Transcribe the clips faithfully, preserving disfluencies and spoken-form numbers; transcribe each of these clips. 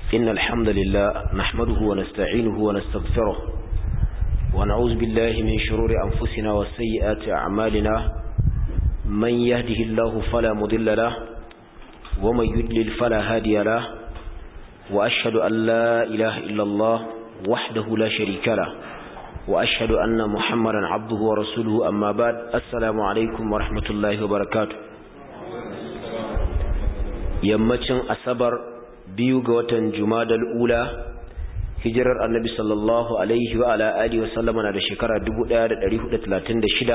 إن الحمد لله نحمده ونستعينه ونستغفره ونعوذ بالله من شرور أنفسنا وسيئات أعمالنا من يهده الله فلا مضل له ومن يضلل فلا هادي له وأشهد أن لا إله إلا الله وحده لا شريك له وأشهد أن محمدا عبده ورسوله أما بعد السلام عليكم ورحمة الله وبركاته يمتن أصبر biyu ga watan Jumadal Ula hijirar Annabi sallallahu alaihi wa ala alihi wa sallama na da shekara dubu ɗaya da ɗari hudu da talatin da shida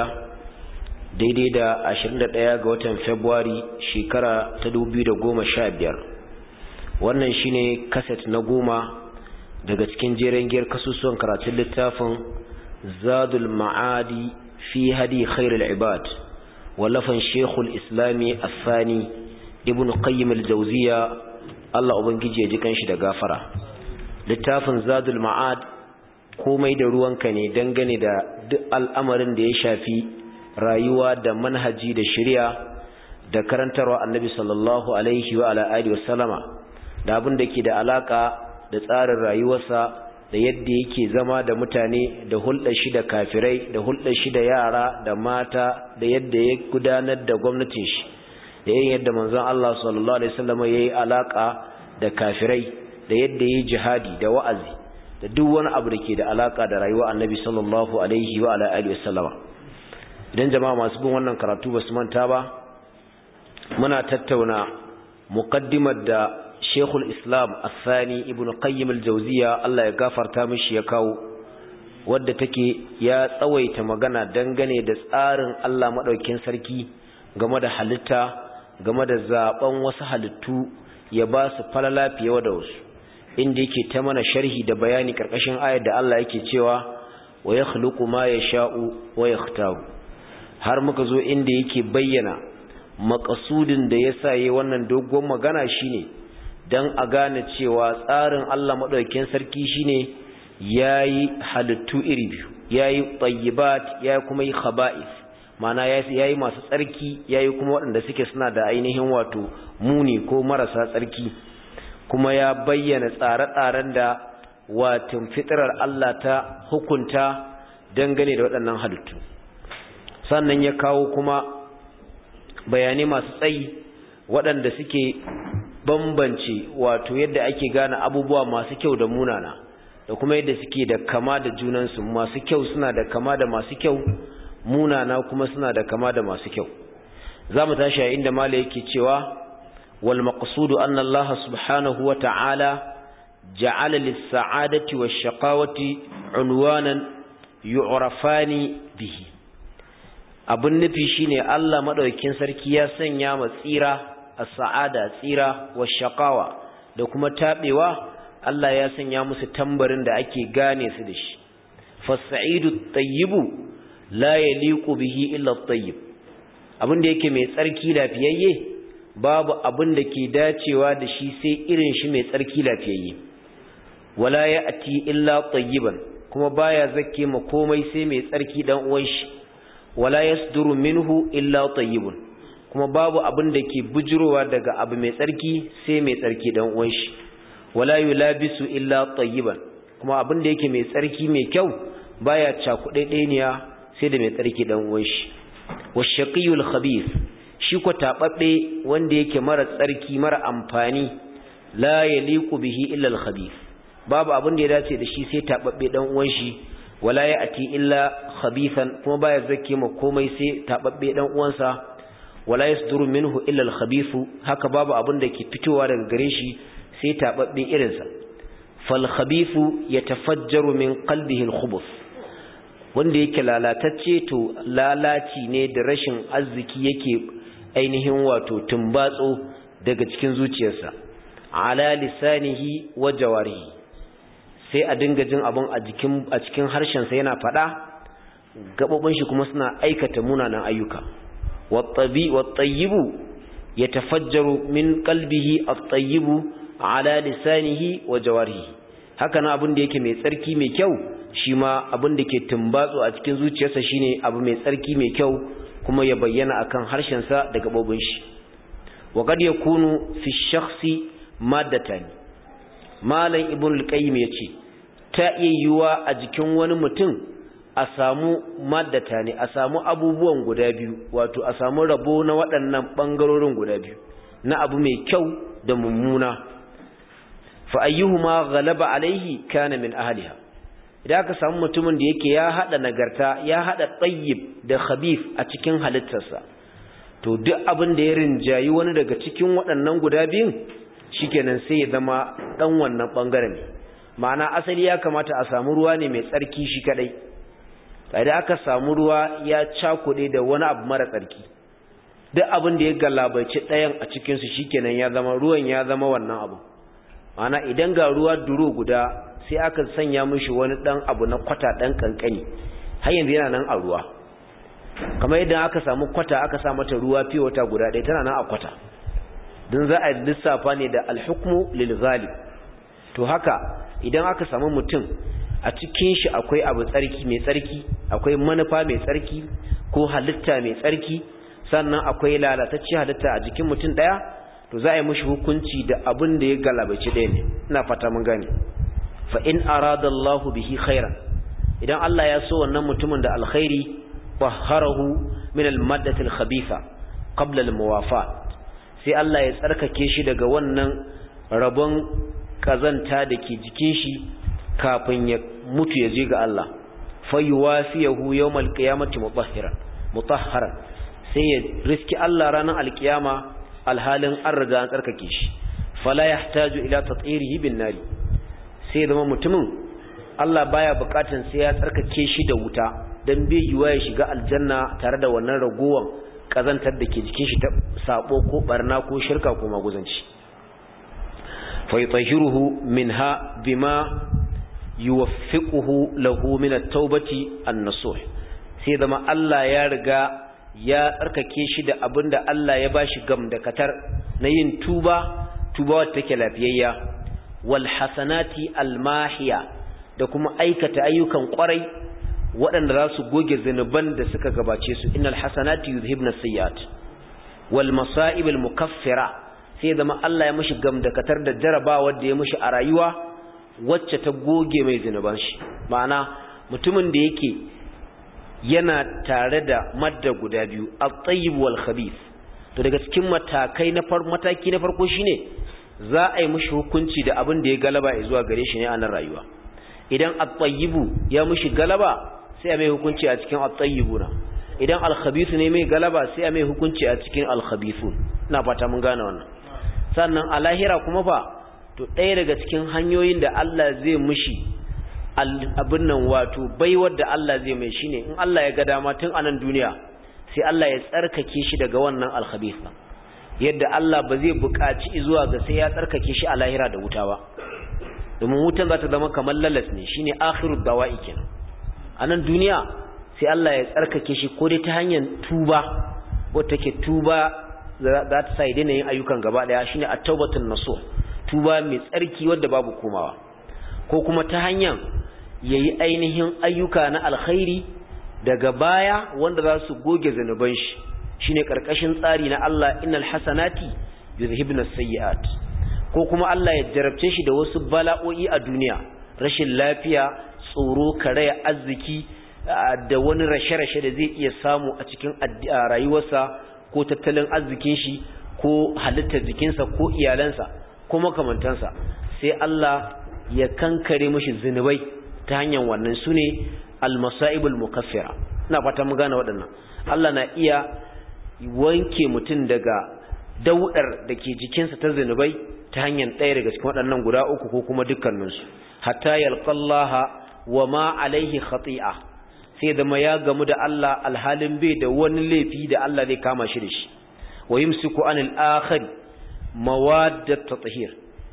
daidai da ashirin da ɗaya ga watan February shekara ta dubu biyu da goma sha biyar. Wannan shine kaset na goma daga cikin jeren giyar kasusuwan karatun littafin Zadul Ma'adi fi hadi khairul ibad wallafan Sheikhul Islami As-Sani Ibn Qayyim al-Jawziyya Allah ubangiji ya ji kanshi da gafara. Littafin Zadul Ma'ad komai da ruwanka ne dangane da duk al'amarin da ya shafi rayuwa da manhaji da shari'a da karantarwa Annabi sallallahu alaihi wa ala alihi wasallama da abin da ke da alaka da tsarin rayuwarsa da yadda yake zama da mutane da hulɗar shi da kafirai da hulɗar shi da yara da mata da yadda ya gudanar da gwamnatin shi da yin yadda manzon Allah sallallahu alaihi wasallam yayi alaka da kafirai da yadda yayi jihadi da wa'azi da duk wani abu da ke da alaka da rayuwar Annabi sallallahu alaihi wa ala alihi wasallam. Idan jama'a masu bin wannan karatu basu manta ba, muna tattauna muqaddimar da Sheikhul Islam As-Sani Ibn Qayyim al-Jawziyya Allah ya gafarta mishi ya kawo, wadda take ya tsawaita magana dangane da tsarin Allah madaukakin sarki game da halitta, game da zaben wasu halittu ya ba su falala fiye da wasu, inda yake ta mana sharhi da bayani karkashin ayar da Allah yake cewa wa yakhluqu ma yasha'u wa yakhtaru, har muka zo inda yake bayyana maqasudin da yasa yayi wannan dogon magana shine dan a gane cewa tsarin Allah madaukakin sarki shine yayi halittu iri biyu, yayi tayyibat yayi kuma yi khaba'ith, mana ya yi masu tsarki ya yi kuma waɗanda suke suna da ainihin wato muni ko marasa tsarki, kuma ya bayyana tsare-tsaren da watan fitrar Allah ta hukunta dangane da waɗannan halittu. Sannan ya kawo kuma bayanai masu tsayi waɗanda suke bambance wato yadda ake gane abubuwa masu kyau da munana, da kuma yadda suke da kama da junansu, masu kyau suna da kama da masu kyau, munana kuma suna da kama da masu kyau. Zamu tashi a inda mala yake cewa wal maqsudu anna Allah subhanahu wa ta'ala ja'ala lis-sa'adati wash-shaqawati unwanan yu'rafani bihi. Abun nufi shine Allah madaukakin sarki ya sanya ma tsira as-sa'ada tsira wash-shaqawa da kuma tabewa, Allah ya sanya musu tambarin da ake gane su da shi. Fas-sa'idu at-tayyibu la yaliqu bihi illa at-tayyib, abin da yake mai tsarki lafiyayye babu abin da ke dacewa da shi sai irin shi mai tsarki lafiyayye. Wala ya'ti illa tayyiban, kuma baya zakke ma komai sai mai tsarki dan uwan shi. Wala yasduru minhu illa tayyibun, kuma babu abin da ke bujurowa daga abu mai tsarki sai mai tsarki dan uwan shi. Wala yulabisu illa tayyiban, kuma abin da yake mai tsarki mai kyau baya cakuɗaɗɗeniya sai da mai tsarki dan uwan shi. Washaqiyul khabith, shi ko tababbe wanda yake mara tsarki mara amfani, la yaliqu bihi illa al khabith, babu abin da ya dace da shi sai tababbe dan uwan shi. Wala ya'ti illa khabithan, kuma baya zakke ma komai sai tababbe dan uwansa. Wala yasduru minhu illa al khabith, haka babu abin da ke fitowa daga gare shi sai tababbe irinsa. Fal khabithu yatafajjaru min qalbihi al khubuth, wanda yake lalatacce to lalaci ne da rashin arziki yake ainihin wato tumbatso daga cikin zuciyarsa. Ala lisanihi wa jawarihi, sai a dinga jin abun a jikin a cikin harshen sa yana fada, gabobin shi kuma suna aikata munanan ayyuka. Wat-tabi wat-tayyibu yatafajjaru min qalbihi at-tayyibu ala lisanihi wa jawarihi, haka na abun da yake mai tsarki mai kyau shi ma abin da ke tumbatsu a cikin zuciyarsa shine abu mai tsarki mai kyau, kuma ya bayyana akan harshensa da gabobin shi. wa qad yakunu fi shakhsi maddatan, malam ibn al-qayyim yace ta yiwuwa a jikin wani mutum a samu maddata ne a samu abubuwan guda biyu wato a samu rabo na waɗannan bangarorin guda biyu na abu mai kyau da mummuna fa ayyuhuma ghalaba alaihi kana min ahliha idan aka samu mutumin da yake ya hada nagarta ya hada tayyib da khabith a cikin halittarsa to duk abin da ya rinjayi wani daga cikin waɗannan guda biyun shikenan sai ya zama dan wannan bangaren ma'ana asali ya kamata a samu ruwa ne mai tsarki shi kadai idan aka samu ruwa ya cakude da wani abu mara tsarki duk abin da ya galabaici ɗayan a cikin su shikenan ya zama ruwan ya zama wannan abu ma'ana idan ga ruwa duro guda sai aka sanya mishi wani dan abu na kwata dan kankani har yanzu yana nan a ruwa kamar idan aka samu kwata aka sa mata ruwa fiye wata guda ɗaya tana nan a kwata don za a lissafa ne da alhukmu lil ghalib to haka idan aka samu mutum a cikin shi akwai abu tsarki mai tsarki akwai manufa mai tsarki ko halitta mai tsarki sannan akwai lalatacce halitta a jikin mutum daya to za a yi mishi hukunci da abin da ya galabaci ɗaya ne ina fata mun gane fa in arada Allahu bihi khairan idan Allah ya so wannan mutumin da alkhairi tahharahu min al-maddati al-khabitha qabla al-muwafat sai Allah ya tsarkake shi daga wannan rabon kazanta da ke jikin shi kafin ya mutu ya je ga Allah fayuwafiyahu yawmal qiyamati mutahhiran mutahharan sai ya riski Allah ranar alkiyama alhalin an riga an tsarkake shi fala yahtaju ila tat'irihi bin nari sai zama mutumin Allah baya bukatun sai ya tsarkake shi da wuta dan bai yiwa ya shiga aljanna tare da wannan ragowan kazantar da ke jikin shi ta sabo ko barna ko shirka ko maguzanci fa yutahhiruhu minha bima yuwaffiquhu lahu min at-taubati an-nasuh sai zama Allah ya riga ya tsarkake shi da abinda Allah ya bashi gamdakatar na yin tuba tuba wacce take lafiyayya wal hasanati al-mahiya da kuma aikata ayyukan kwarai waɗanda za su goge zanuban da suka gabace su innal hasanati yuzhibna as-sayyi'at wal masa'ib al-mukaffira sai zama Allah ya mishi gamdakatar da jarabawa da ya mishi a rayuwa wacce ta goge mai zinuban shi ma'ana mutumin da yake yana tare da madda guda biyu at-tayyib wal khabith to daga cikin matakai na far mataki na farko shine za a yi mishi hukunci da abin da ya galaba zuwa gare shi ne a nan rayuwa idan at-tayyibu ya mishi galaba sai a mai hukunci a cikin at-tayyibuna idan al-khabith ne mai galaba sai a mai hukunci a cikin al-khabithun ina fata mun gane wannan sannan a lahira kuma fa to ɗaya daga cikin hanyoyin da Allah zai mushi abin nan wato baiwar da Allah zai mai shine in Allah ya ga dama tun a nan duniya sai Allah ya tsarkake shi daga wannan al-khabith yadda Allah ba zai buƙaci zuwa ga sai ya tsarkake shi a lahira da wuta ba domin wutan za ta zama kamar lalas ne shine akhirud dawa'i kenan a nan duniya sai Allah ya tsarkake shi ko dai ta hanyar tuba wacce take tuba za ta sa ya daina yin ayyukan gaba daya shine at-taubatun nasuh tuba mai tsarki wanda babu komawa ko kuma ta hanyar yayi ainihin ayyuka na alkhairi daga baya wanda za su goge zanuban shi shine karkashin tsari na Allah innal hasanati yuzhibna as-sayyi'at ko kuma Allah ya jarabce shi da wasu bala'o'i a duniya rashin lafiya tsoro karaya arziki da wani rashe-rashe da zai iya samu a cikin rayuwarsa ko tattalin arzikin shi ko halittar jikinsa ko iyalansa ko makamantansa sai Allah ya kankare mishi zinubai ta hanyar wannan sune al-masaibul mukaffira ina fata mun gane waɗannan Allah na iya wanke mutum daga daudar dake jikinsa ta zinubai ta hanyar ɗaya daga cikin waɗannan guda uku ko kuma dukkaninsu hatta yalqallaha wama alaihi khati'a sai da ma ya gamu da Allah alhalin bai da wani laifi da Allah zai kama shi da shi wa yumsiku anil akhir mawaddat tathhir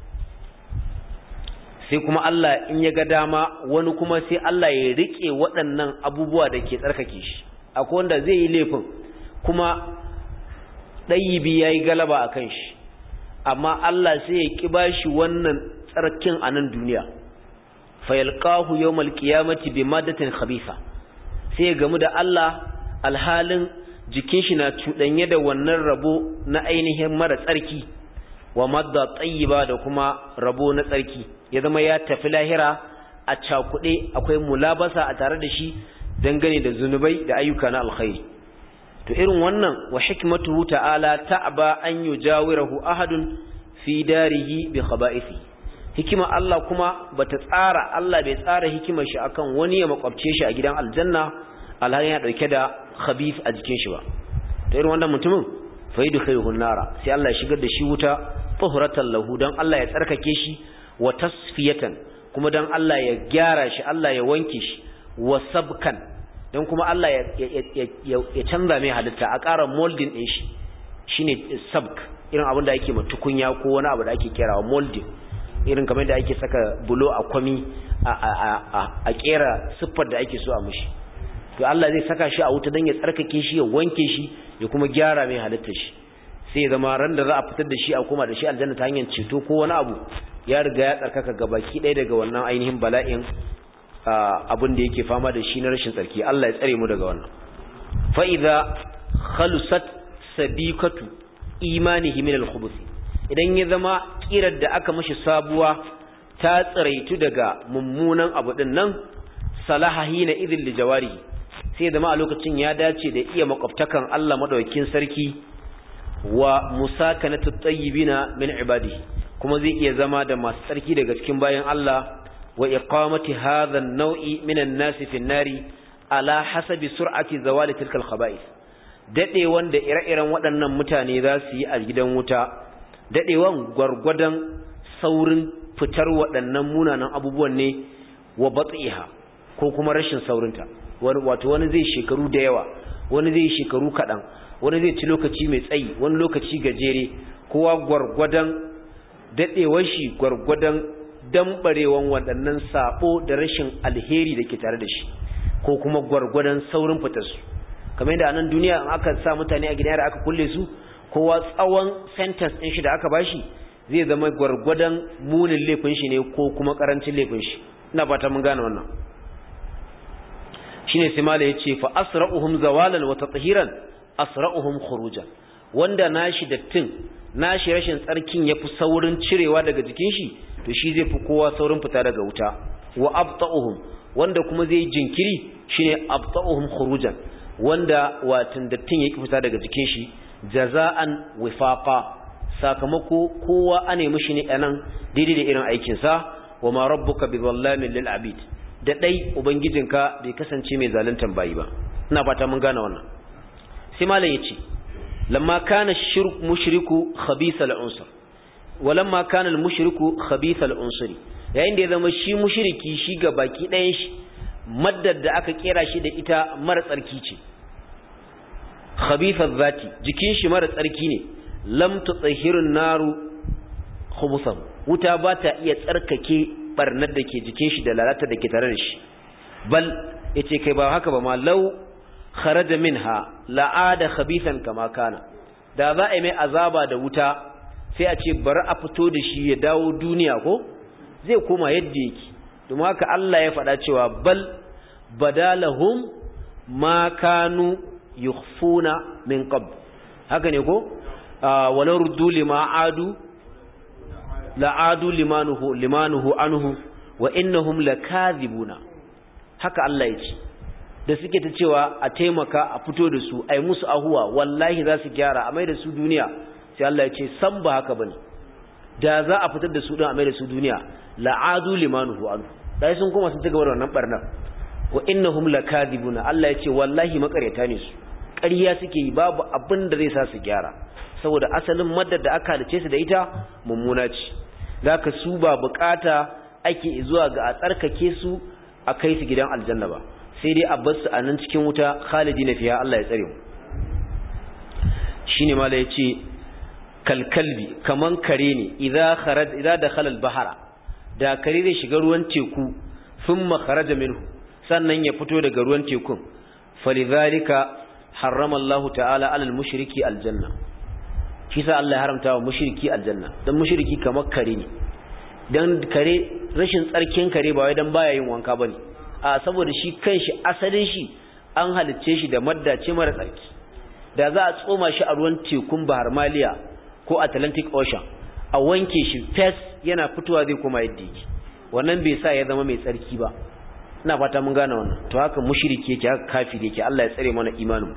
sai kuma Allah in ya ga dama wani kuma sai Allah ya rike waɗannan abubuwa da ke tsarkake shi akwai wanda zai yi laifin kuma ɗayibi yayi galaba akan shi amma Allah sai ya ki bashi wannan tsarkin a nan duniya fayalqahu yawmal qiyamati bimadatin khabitha sai ya gamu da Allah alhalin jikin shi na cudanye da wannan rabo na ainihin mara tsarki wa madda tayyiba da kuma rabo na tsarki ya zama ya tafi lahira a cakude akwai mulabasa a tare da shi dangane da zunubai da ayyuka na alkhairi to irin wannan wa hikmatuhu ta'ala ta'ba an yujawirahu ahadun fi darihi bi khaba'ithi hikima Allah kuma bata tsara Allah bai tsara hikimar shi akan wani ya makwabce shi a gidan aljanna alhaji ya dauke da khabith a jikin shi ba to irin wannan mutumin fa yadkhuluhu nara sai Allah ya shigar da shi wuta tuhuratan lahu dan Allah ya tsarkake shi wa tasfiyatan kuma dan Allah ya gyara shi Allah ya wanke shi wa sabkan dan kuma Allah ya ya canza mai halitta a ƙara molding din shi shine sabk irin abin da ake matukunya ko wani abu da ake kirawa molding irin kamar da ake saka bulo a kwami a a a a kera siffar da ake so a mushi to Allah zai saka shi a wuta dan ya tsarkake shi ya wanke shi ya kuma gyara mai halittar shi sai zama ran da za a fitar da shi a koma da shi aljanna ta hanyar ceto ko wani abu ya riga ya tsarkaka gabaki ɗaya daga wannan ainihin bala'in abin da yake fama da shi na rashin tsarki Allah ya tsare mu daga wannan fa idza khalusat sabiqatu imanihi min al-khubuth idan ya zama kirar da aka mishi sabuwa ta tsaraitu daga mummunan abu din nan salaha hina idhil lijawari sai zama a lokacin ya dace da iya makwabtakan Allah madaukakin sarki wa musakanatu tayyibina min ibadihi kuma zai iya zama da masu tsarki daga cikin bayan Allah wa iqamati hadha an-naw'i min an-nas fi an-nari ala hasabi sur'ati zawali tilka al-khaba'ith dadewan da ire-iren waɗannan mutane za su yi a gidan wuta dadewan gwargwadon saurin fitar waɗannan munanan abubuwan ne wa bat'iha ko kuma rashin saurinta wato wani zai shekaru da yawa wani zai shekaru kaɗan wani zai ci lokaci mai tsayi wani lokaci gajere kowa gwargwadon dadewar shi gwargwadon dambarewan waɗannan sabo da rashin alheri da ke tare da shi ko kuma gwargwadon saurin fitar su kamar yadda a nan duniya in aka sa mutane a gidan da aka kulle su kowa tsawon sentence ɗin shi da aka bashi zai zama gwargwadon munin laifin shi ne ko kuma karancin laifin shi ina fata mun gane wannan shine sai mala yace fa asra'uhum zawalan wa tathiran asra'uhum khurujan wanda nashi dattin nashi rashin tsarkin yafi saurin cirewa daga jikin shi to shi zai fi kowa saurin fita daga wuta wa abta'uhum wanda kuma zai jinkiri shine abta'uhum khurujan wanda watan dattin yake fita daga jikin shi jaza'an wifaqa sakamako kowa ane mishi ne anan daidai da irin aikin sa wa ma rabbuka bizallamin lil abid da dai ubangijinka bai kasance mai zaluntan bayi ba ina fata mun gane wannan sai malam yace lamma kana shirk mushriku khabith al-unsur walamma kana al-mushriku khabith al-unsuri yayin da ya zama shi mushriki shi ga baki ɗayan shi maddar da aka kera shi da ita mara tsarki ce khabith al-zati jikin shi mara tsarki ne lam tutahhirun naru khubusan wuta ba ta iya tsarkake barnar da ke jikin shi da lalata da ke tare da shi bal yace kai ba haka ba ma law kharaja minha la'ada khabithan kama kana da za a yi mai azaba da wuta sai a ce bari a fito da shi ya dawo duniya ko zai koma yadda yake domin haka Allah ya faɗa cewa bal badalahum ma kanu yukhfuna min qabl haka ne ko walau ruddu lima adu la'adu limanuhu limanuhu anhu wa innahum lakazibuna haka Allah ya ce da suke ta cewa a taimaka a fito da su ai musu ahuwa wallahi za su gyara a mai da su duniya sai Allah ya ce san ba haka bane da za a fitar da su din a mai da su duniya la'adu limanuhu anhu dai sun koma sun ta gaba da wannan barna wa innahum lakazibuna Allah ya ce wallahi makareta ne su ƙarya suke yi babu abin da zai sa su gyara saboda asalin maddar da aka halice su da ita mummuna ce zaka su ba bukata ake zuwa ga a tsarkake su a kai su gidan aljanna ba sai dai a bar su a nan cikin wuta khalidina fiha Allah ya tsare mu shine mala yace kalkalbi kaman kare ne idza kharaj idza dakhala al-bahra da kare zai shiga ruwan teku thumma kharaja minhu sannan ya fito daga ruwan tekun falidhalika harrama Allah ta'ala 'ala al-mushriki al-janna shi sa Allah ya haramta wa mushriki aljanna dan mushriki kamar kare ne dan kare rashin tsarkin kare ba wai dan baya yin wanka bane a saboda shi kanshi asalin shi an halicce shi da maddace mara tsarki da za a tsoma shi a ruwan tekun Bahar Maliya ko Atlantic Ocean a wanke shi fes yana fitowa zai koma yadda yake wannan bai sa ya zama mai tsarki ba ina fata mun gane wannan to haka mushriki yake haka kafiri yake Allah ya tsare mana imanin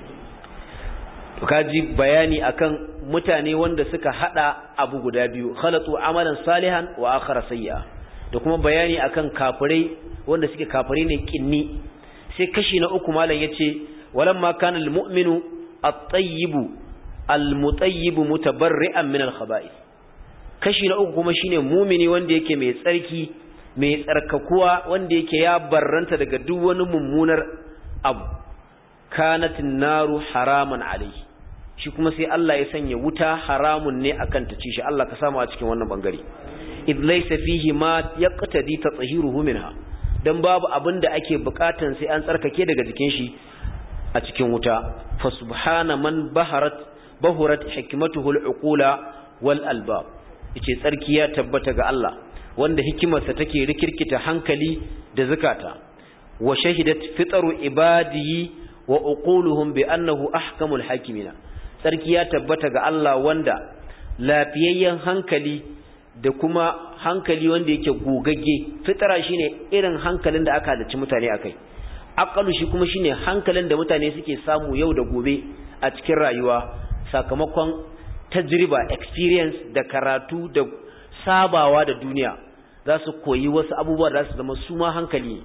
to kaji bayani akan mutane wanda suka hada abu guda biyu khalatu amalan salihan wa akhara sayya da kuma bayani akan kafirai wanda suke kafirai ne kinni sai kashi na uku malam yace walamma kana almu'minu at-tayyibu al-mutayyibu mutabarri'an min al-khaba'ith kashi na uku kuma shine mu'mini wanda yake mai tsarki mai tsarkakuwa wanda yake ya barranta daga duk wani mummunar abu kanatin naru haraman alayhi shi kuma sai Allah ya sanya wuta haramun ne akan ta ci shi Allah ka samu a cikin wannan bangare id laysa fihi ma yaqtadi tatahiruhu minha dan babu abinda ake bukatan sai an tsarkake daga jikin shi a cikin wuta fa subhana man baharat bahurat hikmatuhu al-uqula wal albab yace tsarki ya tabbata ga Allah wanda hikimarsa take rikirkita hankali da zakata wa shahidat fitru ibadihi wa uquluhum bi annahu ahkamul hakimina tsarki ya tabbata ga Allah wanda lafiyayyen hankali da kuma hankali wanda yake gogagge fitara shine irin hankalin da aka hadace mutane akai aqalu shi kuma shine hankalin da mutane suke samu yau da gobe a cikin rayuwa sakamakon tajriba experience da karatu da sabawa da duniya za su koyi wasu abubuwa da su zama su ma hankali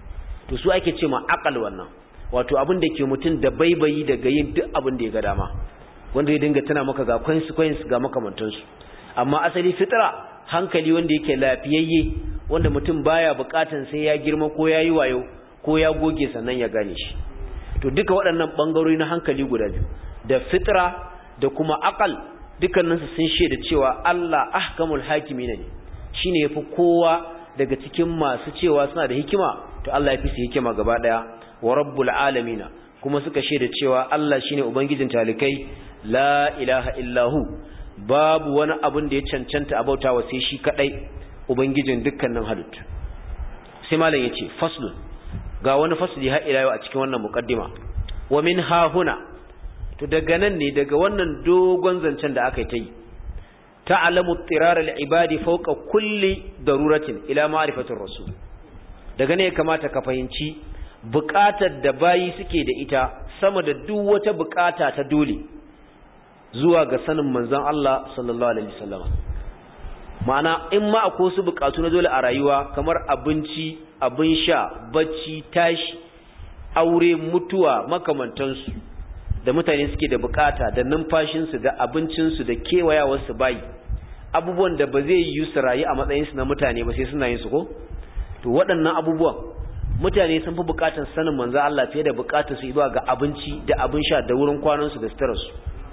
to su ake ce ma aqal wannan wato abin da ke mutun da baibayi daga yin duk abin da ya ga dama wanda ya dinga tana maka ga consequence ga makamantansu amma asali fitra hankali wanda yake lafiyayye wanda mutum baya bukatan sai ya girma ko yayi wayo ko ya goge sannan ya gane shi to duka waɗannan bangarori na hankali guda biyu da fitra da kuma aqal dukkanin su sun shaida cewa Allah ahkamul hakimin ne shine yafi kowa daga cikin masu cewa suna da hikima to Allah ya fi su hikima gaba daya wa rabbul alamin kuma suka shaida cewa Allah shine ubangijin talikai la ilaha illahu babu wani abun da ya cancanta abautawa sai shi kadai ubangijin dukkanin halittu sai malam yace faslun ga wani fasli har ila yau a cikin wannan muqaddima wa min ha huna to daga nan ne daga wannan dogon zancen da aka yi ta yi ta'lamu ittirar al-ibadi fawqa kulli daruratin ila ma'rifatir rasul daga ne kamata ka fahimci buƙatar da bayi suke da ita sama da duk wata buƙata ta dole zuwa ga sanin manzon Allah sallallahu alaihi wasallam ma'ana in ma akwai su buƙatu na dole a rayuwa kamar abinci abin sha bacci tashi aure mutuwa makamantansu da mutane suke da bukata da numfashinsu da abincinsu da kewayawarsu bayi abubuwan da ba zai yi su rayu a matsayinsu na mutane ba sai suna yin su ko to waɗannan abubuwan mutane sun fi bukatar sanin manzo Allah fiye da bukatar su zuwa ga abinci da abin sha da wurin kwanansu da sutararsu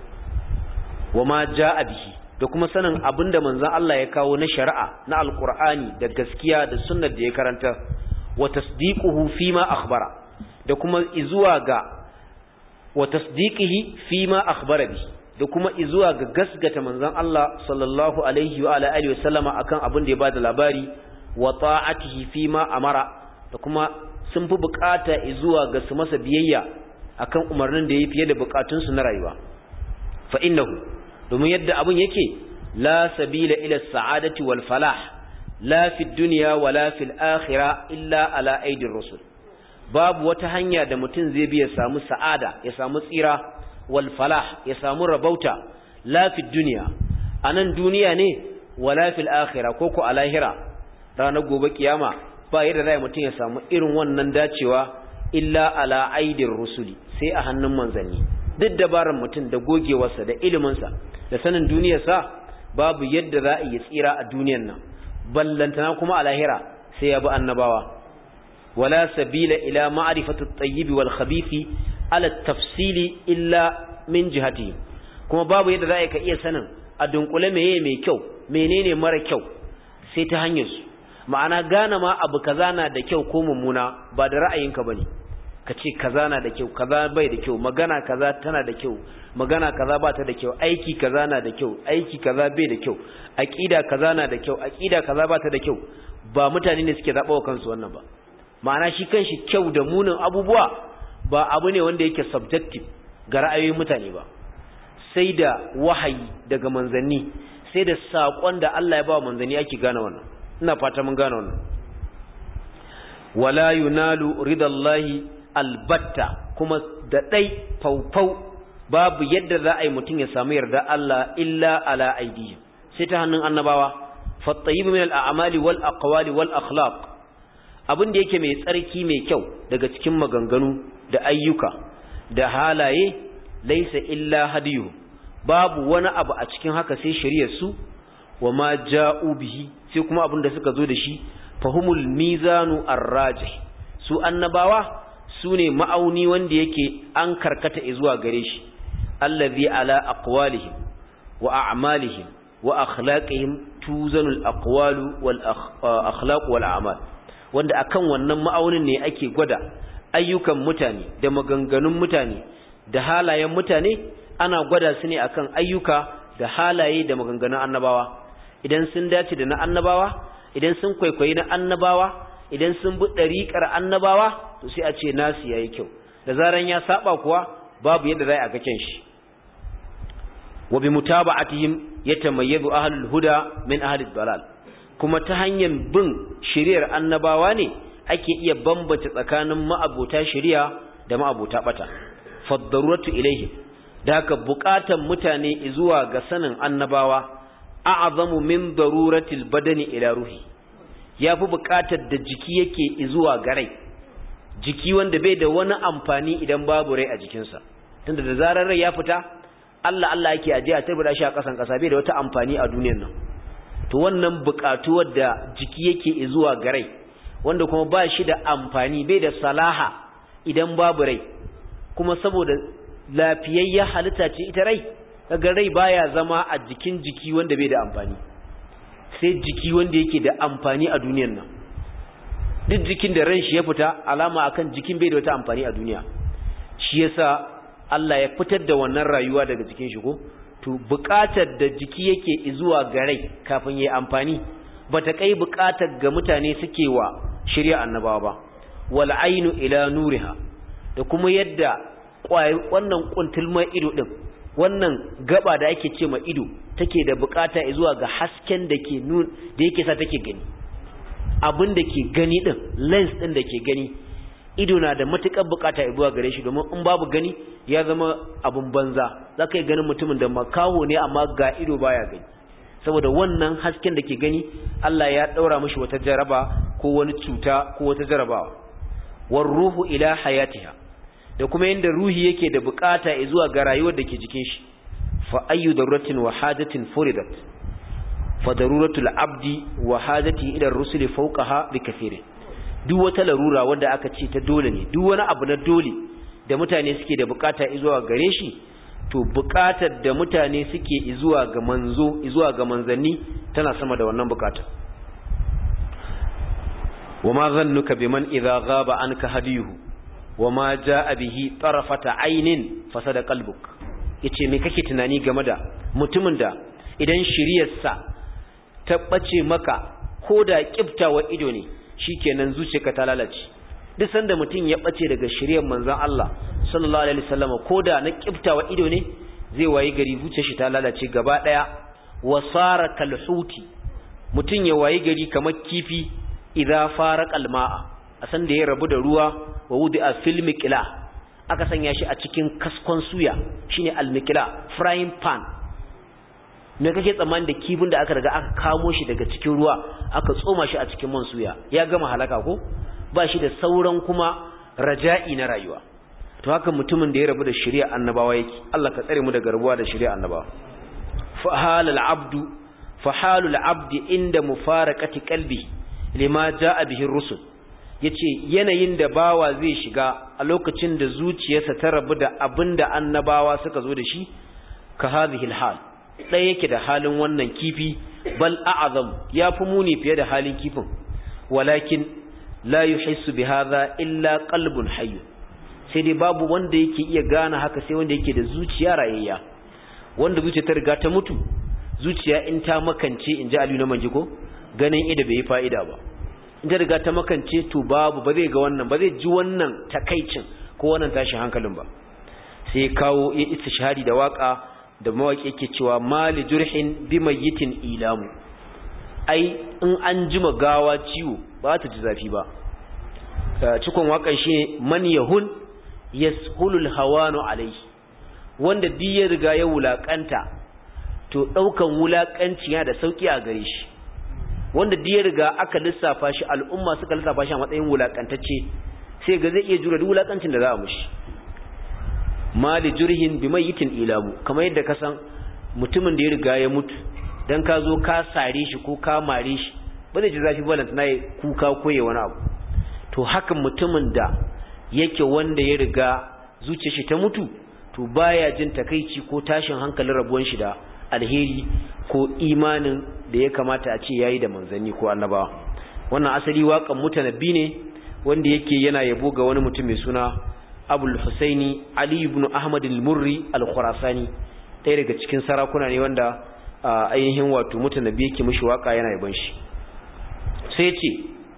wama jaa bihi da kuma sanin abinda manzo Allah ya kawo na shari'a na alqur'ani da gaskiya da sunnar da ya karanta wa tasdiquhu fima akhbara da kuma izuwa ga wa tasdiqihi fima akhbara bi da kuma izuwa ga gasgata manzon Allah sallallahu alaihi wa ala alihi wasallama akan abin da ya bada labari wa ta'atihi fima amara da kuma sun fi bukata izuwa ga su masa biyayya akan umarnin da yayi fiye da bukatun su na rayuwa fa innahu domin yadda abin yake la sabila ila sa'adati wal falah la fi dunya wala fil akhirah illa ala aidir rusul babu wata hanya da mutum zai bi ya samu sa'ada ya samu tsira wal falah ya samu rabauta la fi dunya anan duniya ne wala fil akhirah ko ko a lahira ranar gobe kiyama ba yadda zai mutum ya samu irin wannan dacewa illa ala aidir rusuli sai a hannun manzanni duk dabaran mutum da gogewarsa da iliminsa da sanin duniyarsa babu yadda za a yi tsira a duniyar nan ballantana kuma a lahira sai ya bi annabawa ولا سبيل إلى معرفة الطيب والخبيث على التفصيل إلا من جهته كما باب يد ذلك إيه سنن أدنقل ميه مي كيو منين مر كيو سيتهنيس معنا غانا ما أبو كذانا دا كيو كوم منا بعد رأيك بني kace kaza na da kyau kaza bai da kyau magana kaza tana da kyau magana kaza ba ta da kyau aiki kaza na da kyau aiki kaza bai da kyau aqida kaza na da kyau aqida kaza ba ta da kyau ba mutane ne suke zaba wa kansu wannan ba ma'ana shi kanshi kyau da munin abubuwa ba abu ne wanda yake subjective ga ra'ayoyin mutane ba sai da wahayi daga manzanni sai da sakon da Allah ya ba manzanni ake gane wannan ina fata mun gane wannan wala yunalu ridallahi albatta kuma da dai faufau babu yadda za a yi mutum ya samu yarda Allah illa ala aidihim sai ta hannun annabawa fattayyib min al'amali wal aqwali wal akhlaq abin da yake mai tsarki mai kyau daga cikin maganganu da ayyuka da halaye laysa illa hadiyu babu wani abu a cikin haka sai shari'ar su wa ma ja'u bihi sai kuma abin da suka zo da shi fahumul mizanu arrajih su annabawa sune ma'auni wanda yake an karkata zuwa gare shi allazi ala aqwalihim wa a'malihim wa akhlaqihim tuzanul aqwalu wal akhlaq wal a'mal wanda akan wannan ma'aunin ne ake gwada ayyukan mutane da maganganun mutane da halayen mutane ana gwada su ne akan ayyuka da halaye da maganganun annabawa idan sun dace da na annabawa idan sun kwaikwayi na annabawa idan sun bi dariƙar annabawa to sai a ce nasu yayi kyau da zaran ya saba kuwa babu yadda zai aka ken shi wa bi mutaba'atihim yatamayyazu ahlul huda min ahlid dalal kuma ta hanyar bin shari'ar annabawa ne ake iya bambance tsakanin ma'abota shari'a da ma'abota bata faddaruratu ilayhi da haka buƙatan mutane zuwa ga sanin annabawa a'zamu min daruratil badani ila ruhi yafi buƙatar da jiki yake zuwa ga rai jiki wanda bai da wani amfani idan babu rai a jikinsa tunda da zarar rai ya fita Allah Allah yake aje a tabbata shi a kasan kasa bai da wata amfani a duniyar nan to wannan buƙatuwar da jiki yake zuwa ga rai wanda kuma ba shi da amfani bai da salaha idan babu rai kuma saboda lafiyayya halitta ce ita rai kaga rai baya zama a jikin jiki wanda bai da amfani sai jiki wanda yake da amfani a duniyar nan duk jikin da ran shi ya fita alama akan jikin bai da wata amfani a duniya shi yasa Allah ya fitar da wannan rayuwa daga jikin shi ko to buƙatar da jiki yake zuwa ga rai kafin yayi amfani bata kai buƙatar ga mutane suke wa shari'a annabawa ba wal ainu ila nuriha da kuma yadda wannan kuntulmar ido din wannan gaba da ake ce ma ido take da bukata zuwa ga hasken da ke nun da yake sa take gani abin da ke gani din lens din da ke gani ido na da matukar bukata zuwa gare shi domin in babu gani ya zama abun banza zaka yi ganin mutumin da makaho ne amma ga ido baya gani saboda wannan hasken da ke gani Allah ya daura mishi wata jaraba ko wani cuta ko wata jarabawa war ruhu ila hayatiha da kuma yanda ruhi yake da bukata zuwa ga rayuwar da ke jikin shi fa ayyu daruratin wa hajatin furidat fa daruratul abdi wa hajati ila ar-rusuli fawqaha bikathir duk wata larura wanda aka ce ta dole ne duk wani abu na dole da mutane suke da bukata zuwa gare shi to bukatar da mutane suke zuwa ga manzo zuwa ga manzanni tana sama da wannan bukatar wama zannuka biman idza ghaba anka hadiyuhu wama jaa bihi tarafata aynin fasada qalbuk yace me kake tunani game da mutumin da idan shiriyarsa ta bace maka koda kiftawa ido ne shikenan zuciyarka ta lalace duk sanda mutum ya bace daga shiriyar manzon Allah sallallahu alaihi wasallam koda na kiftawa ido ne zai wayi gari zuciyar shi ta lalace gaba daya wasara kalhuti mutum ya wayi gari kamar kifi idza faraqa almaa asan da ya rabu da ruwa wa wudi'a fil miqla aka sanya shi a cikin kaskon suya shine al-miqla frying pan me kake tsammani da kifin da aka riga aka kamo shi daga cikin ruwa aka tsoma shi a cikin man suya ya gama halaka ko ba shi da sauran kuma raja'i na rayuwa to haka mutumin da ya rabu da shari'a annabawa yake Allah ka tsare mu daga rabuwa da shari'a annabawa fa halal abdu fa halul abdi inda mufaraqati qalbi lima jaa bihi rusul yace yanayin da bawa zai shiga a lokacin da zuciyarsa ta rabu da abinda annabawa suka zo da shi ka hadhihi alhal dai yake da halin wannan kifi bal a'zam yafi muni fiye da halin kifin walakin la yuhissu bihadha illa qalbun hayy sai dai babu wanda yake iya gane haka sai wanda yake da zuciya rayayya wanda zuciya ta riga ta mutu zuciya in ta makance inji Aliyu na Manjiko ganin ida bai yi fa'ida ba in ta riga ta makance to babu ba zai ga wannan ba zai ji wannan takaicin ko wannan tashin hankalin ba sai kawo ya istishhadi da waka da mawaki yake cewa mali jurhin bi mayyitin ilamu, ai in an jima gawa ciwo ba ta ji zafi ba. Cikon wakan shi man yahun yashulul hawanu alaihi, wanda duk ya riga ya wulakanta to daukan wulakanci yana da sauki a gare shi. Wanda duk ya riga aka lissafa shi, al'umma suka lissafa shi a matsayin wulakantacce, sai ga zai iya jura duk wulakancin da za a mushi. mali jurhin bi mayyitin ilamu, kamar yadda ka san mutumin da ya riga ya mutu dan ka zo ka sare shi ko ka mare shi ba zai ji zafi balance na kuka ko ya wani abu. To hakan mutumin da yake wanda ya riga zuciyar shi ta mutu to baya jin takeici ko tashin hankalin rabuwan shi da alheri ko imanin da ya kamata a ce yayi da manzanni ko annabawa. Wannan asali waƙan mutanabbi ne wanda yake yana yabo ga wani mutum mai suna Abul Husaini Ali ibn Ahmad al-Murri al-Khurasani, ɗaya daga cikin sarakuna ne wanda ainihin wato mutanabbi yake mishi waka yana yabon shi. Sai ce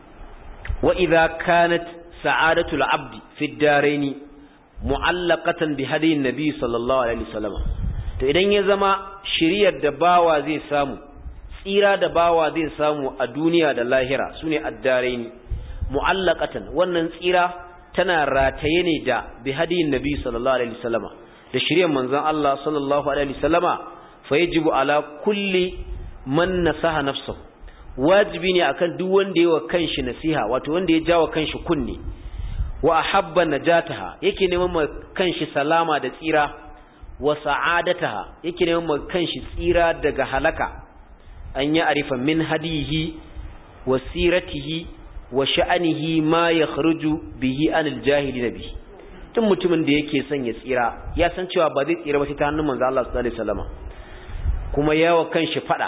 wa idza kanat sa'adatul abdi fi ad-darain mu'allaqatan bi hadiyin nabi sallallahu alaihi wasallam, to idan ya zama shiriyar da bawa zai samu, tsira da bawa zai samu a duniya da lahira sune ad-darain mu'allaqatan, wannan tsira tana rataye ne da bi hadiyin nabi sallallahu alaihi wasallama, da shiriyar manzon Allah sallallahu alaihi wasallama, fa yajibu ala kulli man nasaha nafsuhu, wajibi ne akan duk wanda yayi wa kanshi nasiha, wato wanda ya jawo kanshi kunni, wa ahabba najataha, yake neman ma kanshi salama da tsira, wa sa'adataha, yake neman ma kanshi tsira daga halaka, an ya arifa min hadihi wa siratihi wa sha'anihi ma yakhruju bihi anil jahilina bihi. Tun mutumin da yake son ya tsira ya san cewa ba zai tsira ba sai ta hannun manzo Allah sallallahu alaihi wasallam, kuma yawa kanshi fada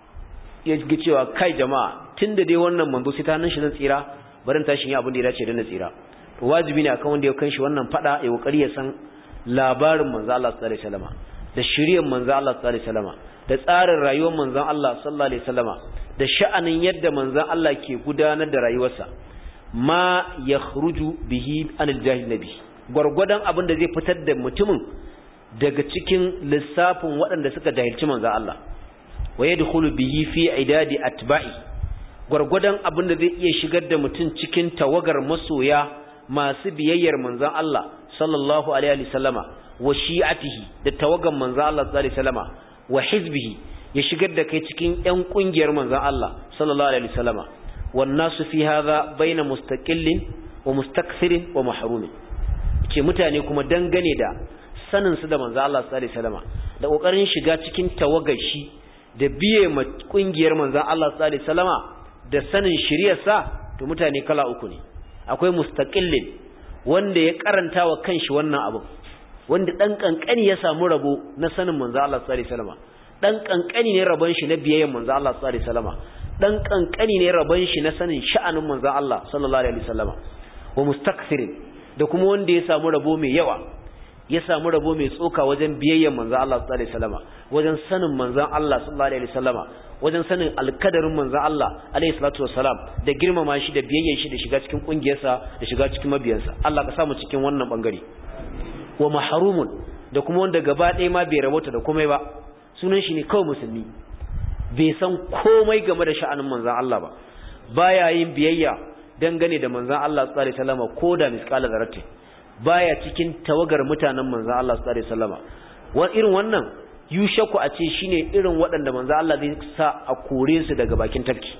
ya ga cewa kai jama'a tunda dai wannan manzo sai ta hannun shi zan tsira, barin tashin ya abin da ya dace da na tsira. To wajibi ne akan wanda ya kanshi wannan fada ya kokari ya san labarin manzo Allah sallallahu alaihi wasallam, da shiriyar manzo Allah sallallahu alaihi wasallam, da tsarin rayuwar manzon Allah sallallahu alaihi wasallam, da sha'anin yadda manzon Allah ke gudanar da rayuwarsa, ma yakhruju bihi anil jahil nabi, gurgudan abin da zai fitar da mutumin daga cikin lissafin waɗanda suka jahilci manzon Allah, wa yadkhulu bihi fi idadi atba'i, gurgudan abin da zai iya shigar da mutum cikin tawagar masoya masu biyayyar manzon Allah sallallahu alaihi wasallama, wa shi'atihi, da tawagan manzon Allah sallallahu alaihi wasallama, wa hizbihi, ya shigar da kai cikin ƴan kungiyar manzon Allah sallallahu alaihi wasallama. Wan nasu fi hadha baina mustaqillin wa mustakthirin wa mahrumin, ce mutane kuma dangane da sanin su da manzon Allah sallallahu alaihi wasallama, da kokarin shiga cikin tawagar shi, da biye ma kungiyar manzon Allah sallallahu alaihi wasallama, da sanin shiriyar sa, to mutane kala uku ne. Akwai mustaqillin, wanda ya karanta wa kanshi wannan abu, wanda dan kankani ya samu rabo na sanin manzon Allah sallallahu alaihi wasallama, dan kankani ne rabon shi na biyayyen manzon Allah sallallahu alaihi wasallama, dan kankani ne rabon shi na sanin sha'anin manzon Allah sallallahu alaihi wasallama. Wa mustakfirin, da kuma wanda ya samu rabo mai yawa, ya samu rabo mai tsoka wajen biyayyen manzon Allah sallallahu alaihi wasallama, wajen sanin manzon Allah sallallahu alaihi wasallama, wajen sanin alkadarin manzon Allah alaihi salatu wassalam, da girmama shi da biyayyen shi da shiga cikin kungiyarsa da shiga cikin mabiyansa. Allah ka samu cikin wannan bangare. Wa mahrumun, da kuma wanda gaba ɗaya ma bai rabota da komai ba, sunan shi ne kawai musulmi, bai san komai game da sha'anin manzon Allah ba, baya yin biyayya dangane da manzon Allah sallallahu alaihi wasallam ko da misqala zarratin, baya cikin tawagar mutanen manzon Allah sallallahu alaihi wasallam. Wa irin wannan yushaku a ce shine irin waɗanda manzon Allah zai sa a kore su daga bakin tafki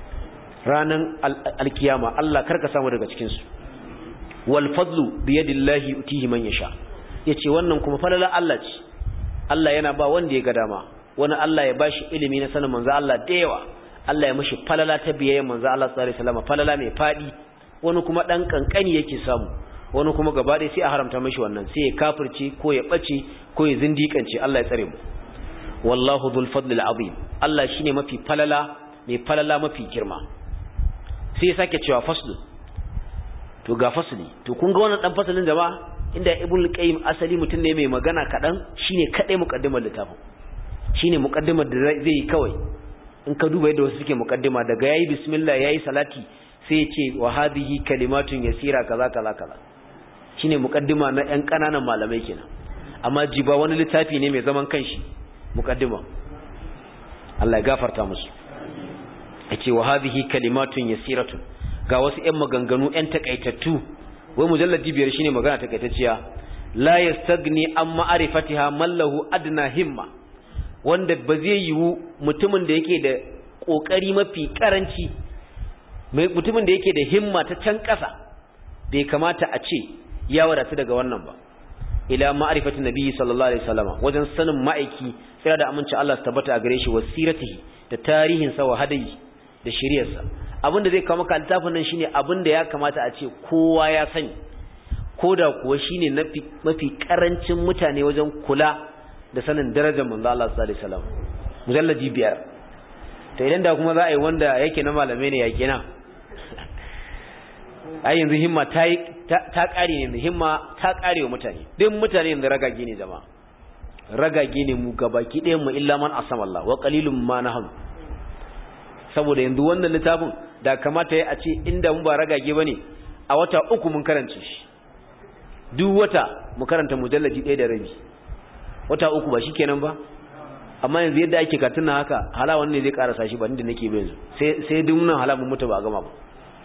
ranan alkiyama. Allah karka samu daga cikin su. Wal fadlu bi yadillahi utihi man yasha, yace wannan kuma falala Allah ce, Allah yana ba wanda ya ga dama. Wani Allah ya bashi ilimi na sanin manzo Allah da yawa, Allah ya mishi falala ta biyayya manzo Allah sallallahu alaihi wasallam, falala mai fadi. Wani kuma dan kankani yake samu, wani kuma gaba ɗaya sai a haramta mishi wannan, sai ya kafirce ko ya bace ko ya zindikance. Allah ya tsare mu. Wallahu dhul fadlil azim, Allah shine mafi falala, mai falala mafi girma. Sai ya sake cewa faslu, to ga fasli, to kun ga wannan dan fasalin jama'a, inda Ibn Qayyim asali mutum ne mai magana kadan, shine kadai muqaddimar littafin, shine muqaddimar da zai yi kawai. In ka duba yadda wasu suke muqaddima, daga yayi bismillah yayi salati sai ya ce wa hadhihi kalimatun yasira kaza kaza kaza, shine muqaddima na ɗan kananan malamai kenan. amma jiba wani littafi ne mai zaman kanshi muqaddima Allah ya gafarta musu yace wa hadhihi kalimatun yasiratun ga wasu ƴan maganganu ƴan takaitattu wai mujalladi biyar shine magana takaitacciya la yastagni an ma'rifatiha man lahu adna himma wanda ba zai yiwu mutumin da yake da kokari mafi karanci mutumin da yake da himma ta can ƙasa bai kamata a ce ya wadatu daga wannan ba ila ma'rifatin nabi sallallahu alaihi wasallam wajen sanin ma'aiki sai da aminci Allah su tabbata a gare shi wasiratihi da tarihin sa wa hadayi da shiriyarsa abinda zai kawo maka littafin nan shine abinda ya kamata a ce kowa ya sani koda kuwa shine nafi mafi karancin mutane wajen kula da sanin darajar manzo Allah sallallahu alaihi wasallam mujalladi biyar to idan da kuma za a yi wanda yake na malamai ne yake na ai yanzu himma ta ta kare ne yanzu himma ta kare wa mutane duk mutane yanzu ragage ne jama'a ragage ne mu gabaki ɗayan mu illa man asama Allah wa qalilum ma nahum saboda yanzu wannan littafin da kamata ya a ce inda mun ba ragage bane a wata uku mun karance shi duk wata mu karanta mujalladi ɗaya da rabi wata uku ba shikenan ba amma yanzu yadda ake katuna haka hala wannan ne zai karasa shi ba inda nake ba yanzu sai sai duk nan hala mun mutu ba a gama ba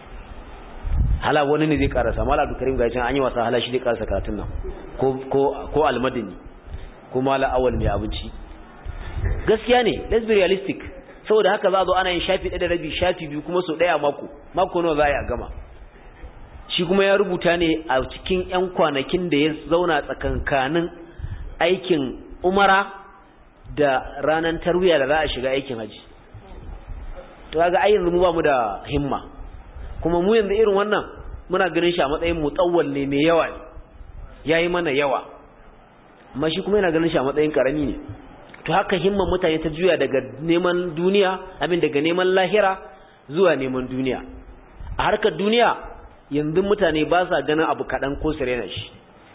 hala wani ne zai karasa mala Abdul Karim gashi an yi wasa hala shi zai karasa karatun nan ko ko ko almadani ko mala awal mai abinci gaskiya ne let's be realistic saboda haka za a zo ana yin shafi ɗaya da rabi shafi biyu kuma so ɗaya mako mako nawa za a yi a gama shi kuma ya rubuta ne a cikin ƴan kwanakin da ya zauna tsakankanin aikin umara da ranar tarwiya da za a shiga aikin haji to kaga ai yanzu mu ba mu da himma kuma mu yanzu irin wannan muna ganin shi a matsayin mutawwal ne mai yawa yayi mana yawa amma shi kuma yana ganin shi a matsayin karami ne to haka himman mutane ta juya daga neman duniya abin daga neman lahira zuwa neman duniya a harkar duniya yanzu mutane ba sa ganin abu kadan ko sirena shi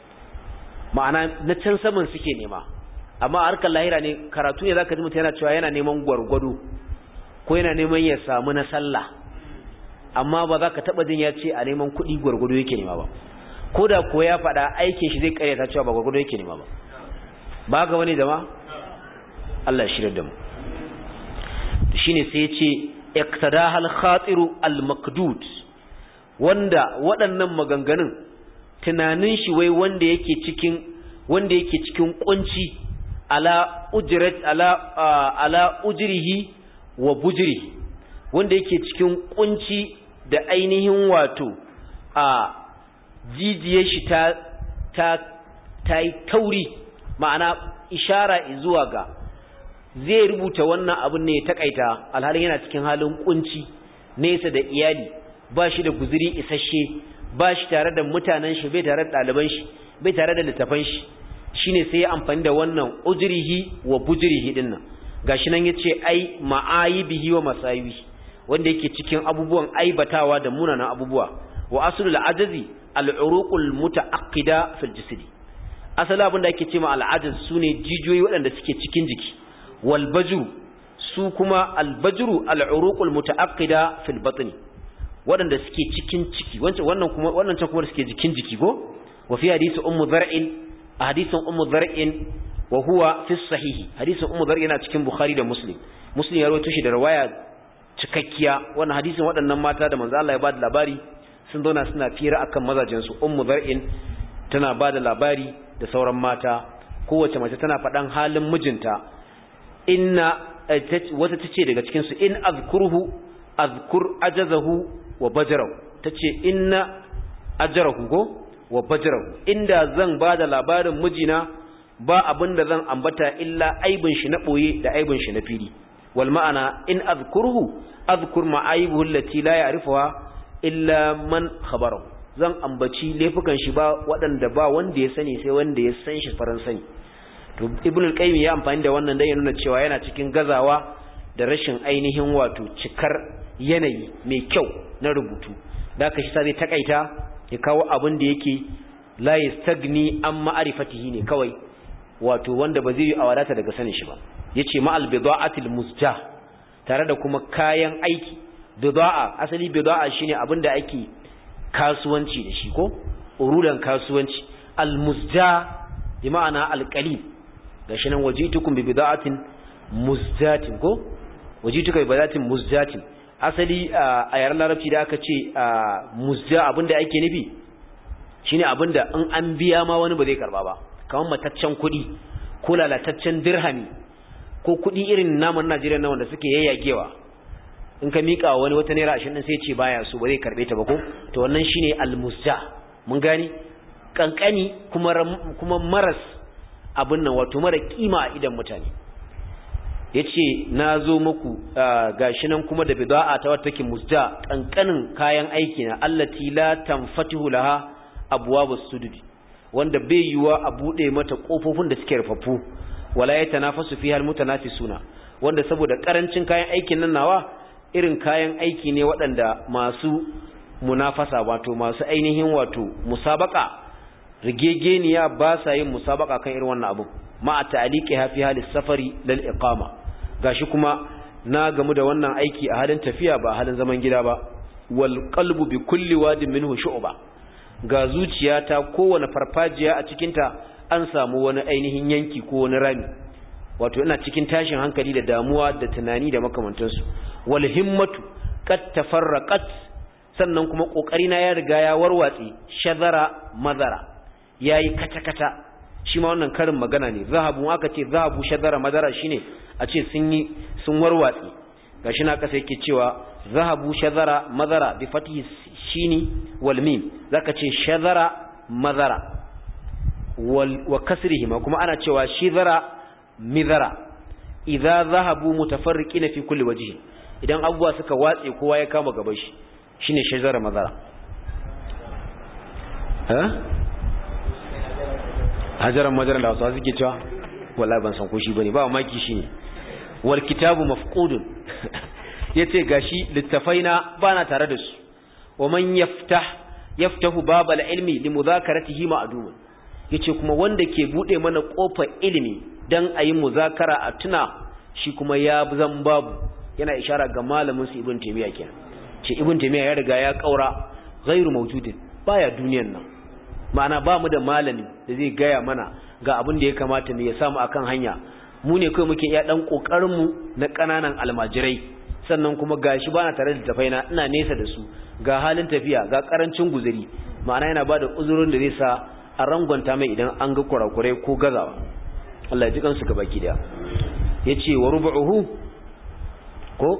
ma'ana na can saman suke nema amma a harkar lahira ne karatu ne zaka ji mutum yana cewa yana neman gwargwado ko yana neman ya samu na sallah amma ba za ka taba jin ya ce a neman kuɗi gwargwado yake nema ba ko da ko ya faɗa aikin shi zai karyata cewa ba gwargwado yake nema ba ba ga wani jama'a Allah ya shirya da mu shine sai ya ce iqtadahal khatiru al maqdud wanda waɗannan maganganun tunanin shi wai wanda yake cikin wanda yake cikin kunci ala ujrat ala ala ujrihi wa bujrihi wanda yake cikin kunci da ainihin wato a jijiyar shi ta ta tai tauri ma'ana ishara zuwa ga zai rubuta wannan abin ne ya takaita alhalin yana cikin halin kunci nesa da iyali ba shi da guzuri isasshe ba shi tare da mutanen shi bai tare da ɗaliban shi bai tare da littafan shi shine sai ya amfani da wannan ujrihi wa bujrihi dinnan gashi nan yace ai ma'ayibihi wa masayibi wanda yake cikin abubuwan aibatawa da munanan abubuwa wa aslul ajazi al-uruqul mutaaqqida fil jisdi asala abin da ake cewa al-ajaz sune jijiyoyi waɗanda suke cikin jiki wal bajru su kuma al-bajru al-uruqul mutaaqqida fil batni waɗanda suke cikin ciki wannan kuma wannan can kuma suke jikin jiki go wa fi hadisi ummu zar'in hadisin ummu zar'in wa huwa fi sahihi hadisin ummu zar'in yana cikin bukhari da muslim muslim ya rawaito shi da riwaya cikakkiya wannan hadisin waɗannan mata da manzo Allah ya bada labari sun zauna suna fira akan mazajin su ummu zar'in tana bada labari da sauran mata kowace mace tana faɗan halin mijinta inna wata tace daga cikin su in azkuruhu azkur ajazahu wa bajrahu tace inna ajrahu go wa bajrahu inda zan bada labarin mijina ba abinda zan ambata illa aibin shi na boye da aibin shi na fili wal ma'ana in azkuruhu azkur ma'aibuhu allati la ya'rifuha illa man khabarahu zan ambaci laifukan shi ba wadanda ba wanda ya sani sai wanda ya san shi faran sani to ibn al-qayyim ya amfani da wannan dan ya nuna cewa yana cikin gazawa da rashin ainihin wato cikar yanayi mai kyau na rubutu da aka shi sai takaita ya kawo abin da yake la yastagni an ma'rifatihi ne kawai wato wanda ba zai yi awadata daga sanin shi ba yace ma'al bida'atil musjah tare da kuma kayan aiki bida'a asali bida'a shine abin da ake kasuwanci da shi ko urudan kasuwanci al musjah bi ma'ana al-qalil gashi nan wajitukum bi bida'atin muzjatin ko wajituka bi bida'atin muzjatin asali a yaren larabci da aka ce muzja abinda ake nufi shine abinda in an biya ma wani ba zai karba ba kamar mataccen kuɗi ko lalataccen dirhami ko kuɗi irin namun Najeriya na wanda suke yayyagewa in ka mika wani wata naira ashirin din sai ya ce baya so ba zai karbe ta ba ko to wannan shine al-muzja mun gani kankani kuma kuma maras abin nan wato mara kima a idan mutane yace nazo muku gashi nan kuma da bid'a ta wata take muzja kankanin kayan aiki na allati la tanfatihu laha abwabus sududi wanda bai yiwa a bude mata kofofin da suke rufaffu wala yatanafasu fiha almutanafisuna wanda saboda karancin kayan aikin nan nawa irin kayan aiki ne waɗanda masu munafasa wato masu ainihin wato musabaka rigegeniya ba sa yin musabaka kan irin wannan abu ma ta'liqi hafi halis safari lil iqama gashi kuma na gamu da wannan aiki a halin tafiya ba halin zaman gida ba wal qalbu bi kulli wadin minhu shu'ba ga zuciyata kowane farfajiya a cikin ta an samu wani ainihin yanki ko wani rami wato ina cikin tashin hankali da damuwa da tunani da makamantansu wal himmatu qad tafarraqat sannan kuma kokari na ya riga ya warwatsi shadara madara yayi kata kata shi ma wannan karin magana ne zahabu aka ce zahabu shadara madara shine a ce sun yi sun warwatsi gashi na kasa yake cewa zahabu shadara madara bi fatihi shini wal mim zaka ce shadara madara wal wa kasrihima kuma ana cewa shidara midara idza zahabu mutafarriqina fi kulli wajhi idan abubuwa suka watse kowa ya kama gaban shi shine shadara madara ha hajaran madaran da wasu suke cewa wallahi ban san ko shi bane ba maki shine wal kitabu mafqudun yace gashi littafaina bana tare da su wa man yaftah yaftahu babal ilmi limudhakaratihi ma'dum yace kuma wanda ke bude mana kofar ilimi dan ayi muzakara a tuna shi kuma ya zan babu yana ishara ga malamin su ibn taymiya kenan ce ibn taymiya ya riga ya kaura ghairu mawjudin baya duniyar nan ma'ana ba mu da malami da zai gaya mana ga abin da ya kamata ne ya samu akan hanya mu ne kai muke iya dan kokarin mu na kananan almajirai sannan kuma gashi bana tare da tafaina ina nesa da su ga halin tafiya ga karancin guzuri ma'ana yana bada uzurin da zai sa a rangwanta mai idan an ga kurakurai ko gazawa Allah ya ji kansu gabaki daya yace wa rubuhu ko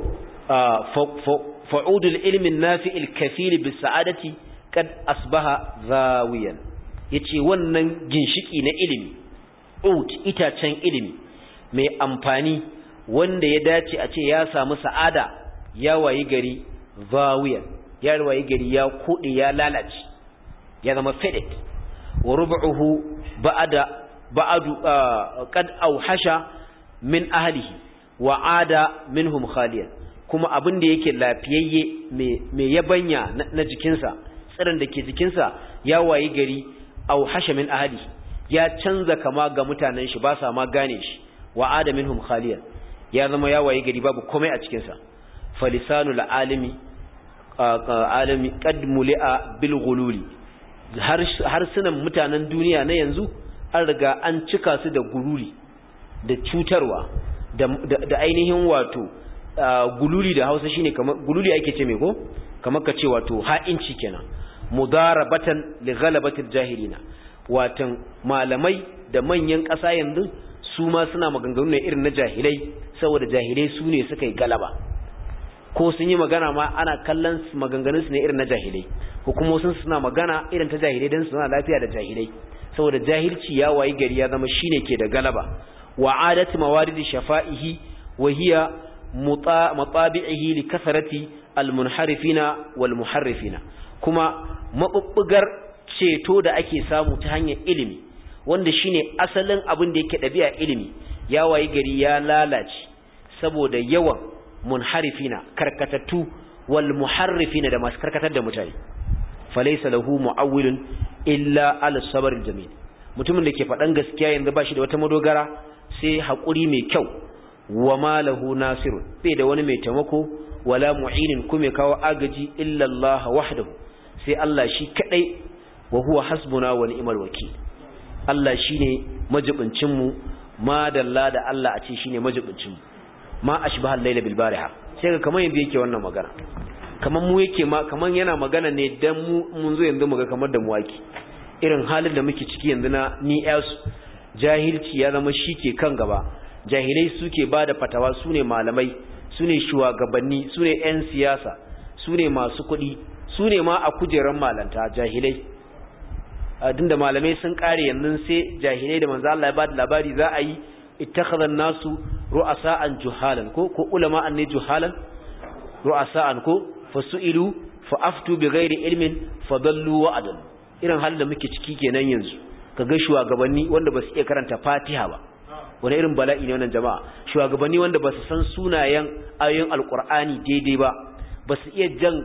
fa'udul ilmi an-nafi'il kafil bis sa'adati kad asbaha zawiyan yace wannan ginshiki na ilimi ut itacen ilimi mai amfani wanda ya dace a ce ya samu sa'ada ya wayi gari zawiyan ya wayi gari ya kudi ya lalace ya zama fadat wa rubuhu ba'da ba'du qad auhasha min ahlihi wa ada minhum khaliyan kuma abin da yake lafiyayye mai yabanya na jikinsa tsirin da ke jikinsa ya wayi gari au hasha min ahli ya canza kama ga mutanen shi ba sa ma gane shi wa ada minhum khaliyan ya zama ya wayi gari babu komai a cikin sa falisanul alimi alimi qad muli'a bil ghululi har harsunan mutanen duniya na yanzu an riga an cika su da gururi da cutarwa da da ainihin wato gululi da Hausa shine kamar gululi ake ce me ko kamar ka ce wato ha'inci kenan mudarabatan li ghalabatil jahilina watan malamai da manyan ƙasa yanzu su ma suna maganganu ne irin na jahilai saboda jahilai su ne suka yi galaba ko sun yi magana ma ana kallon maganganun su ne irin na jahilai hukumomin suna magana irin ta jahilai dan suna lafiya da jahilai saboda jahilci ya wayi gari ya zama shine ke da galaba wa adat mawaridi shafa'ihi wa hiya matabi'ihi li kasarati al-munharifina wal muharrifina kuma mabubbugar ceto da ake samu ta hanyar ilimi wanda shine asalin abin da yake dabi'a ilimi ya wayi gari ya lalace saboda yawan munharifina karkatattu wal muharrifina da masu karkatar da mutane falaysa lahu mu'awwilun illa al-sabr al-jamil mutumin da ke faɗan gaskiya yanzu ba shi da wata madogara sai haƙuri mai kyau wa malahu nasirun bai da wani mai taimako wala mu'inin kuma kawo agaji illa Allah wahdahu sai Allah shi kadai wa huwa hasbuna wa ni'mal wakeel Allah shine majibincin mu ma dalla da Allah a ce shine majibincin mu ma ashbaha al-layla bil bariha sai ga kaman yanda yake wannan magana kaman mu yake ma kaman yana magana ne dan mu mun zo yanzu muga kamar da mu waki irin halin da muke ciki yanzu na ni yasu jahilci ya zama shike kan gaba jahilai suke bada fatawa sune malamai sune shugabanni sune ƴan siyasa sune masu kuɗi sune ma a kujeran malanta jahilai dinda malamai sun kare yanzu sai jahilai da manzo Allah ya bada labari za a yi ittakhadha an-nasu ru'asa'an juhalan ko ko ulama'an ne juhalan ru'asa'an ko fasu'ilu fa'aftu bighairi ilmin fadallu wa adallu irin halin da muke ciki kenan yanzu kaga shugabanni wanda ba su iya karanta Fatiha ba wani irin bala'i ne wannan jama'a shugabanni wanda ba su san sunayen ayoyin alqur'ani daidai ba ba su iya jan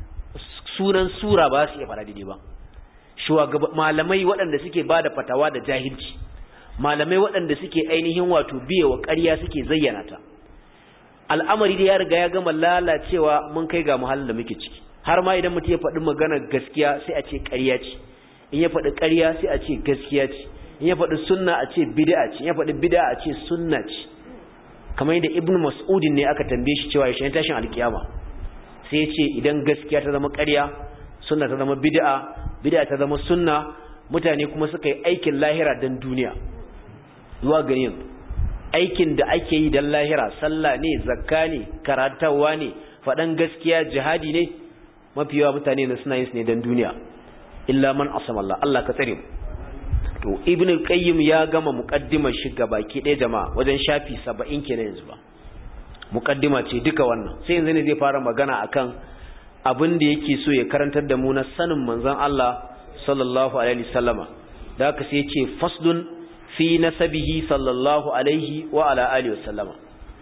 sunan sura ba su iya fara daidai ba shugaban malamai waɗanda suke bada fatawa da jahilci malamai waɗanda suke ainihin wato biye wa ƙarya suke zayyana ta al'amari da ya riga ya gama lalacewa mun kai ga muhallin da muke ciki har ma idan mutum ya faɗi magana gaskiya sai a ce ƙarya ce in ya faɗi ƙarya sai a ce gaskiya ce in ya faɗi sunna a ce bid'a ce in ya faɗi bid'a a ce sunna ce kamar yadda ibnu mas'ud ne aka tambaye shi cewa yaushe ne tashin alkiyama sai ya ce idan gaskiya ta zama ƙarya sunna ta zama bid'a bid'a ta zama sunna mutane kuma suka yi aikin lahira dan duniya zuwa gani aikin da ake yi dan lahira sallah ne zakka ne karatawa ne faɗan gaskiya jihadi ne mafi yawa mutane ne suna yin su ne dan duniya illa man asama Allah Allah ka tsare mu to ibn al-qayyim ya gama muqaddimar shi gabaki ɗaya jama'a wajen shafi saba'in kenan yanzu ba muqaddima ce duka wannan sai yanzu ne zai fara magana akan abin da yake so ya karantar da mu na sanin manzon Allah sallallahu alaihi wasallama da haka sai yace faslun fi nasabihi sallallahu alaihi wa ala alihi wasallama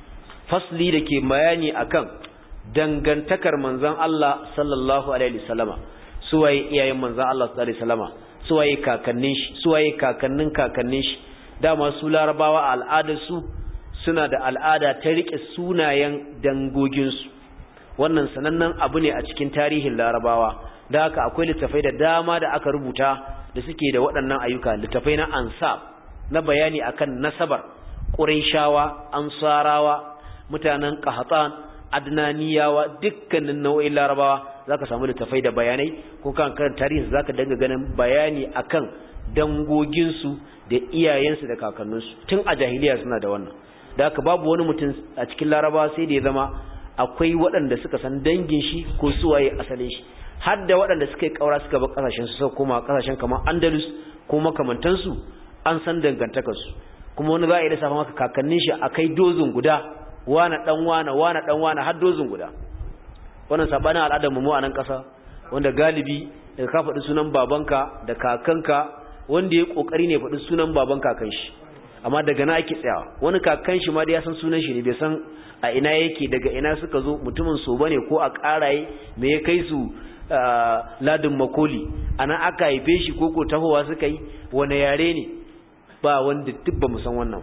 fasli dake bayani akan dangantakar manzon Allah sallallahu alaihi wasallama suwaye iyayen manzon Allah sallallahu alaihi wasallama suwaye kakannin shi suwaye kakannin kakannin shi dama su larabawa al'adar su suna da al'ada ta rike sunayen dangogin su wannan sanannen abu ne a cikin tarihin larabawa da haka akwai littafai da dama da aka rubuta da suke da waɗannan ayyuka littafai na ansab na bayani akan nasabar quraishawa ansarawa mutanen qahtan adnaniyawa dukkanin nau'in larabawa zaka samu littafai da bayanai ko kan kan tarihi zaka danga ganin bayani akan dangogin su da iyayen su da kakannin su tun a jahiliya suna da wannan da haka babu wani mutum a cikin larabawa sai da ya zama akwai waɗanda suka san dangin shi ko suwaye asalin shi har da waɗanda suka yi kaura suka bar kasashen su suka koma kasashen kamar Andalus ko makamantan su an san dangantakar su kuma wani za a yi da safa maka kakannin shi akai dozin guda wana dan wana wana dan wana har dozin guda wannan sabanin al'adar mu a nan kasa wanda galibi daga ka faɗi sunan babanka da kakanka wanda ya kokari ne faɗi sunan baban kakan shi amma daga na ake tsayawa wani kakan shi ma da ya san sunan shi ne bai san a ina yake daga ina suka zo mutumin so bane ko a karaye me ya kai su ladin makoli ana aka haife shi ko ko tahowa suka yi wani yare ne ba wanda duk ba mu san wannan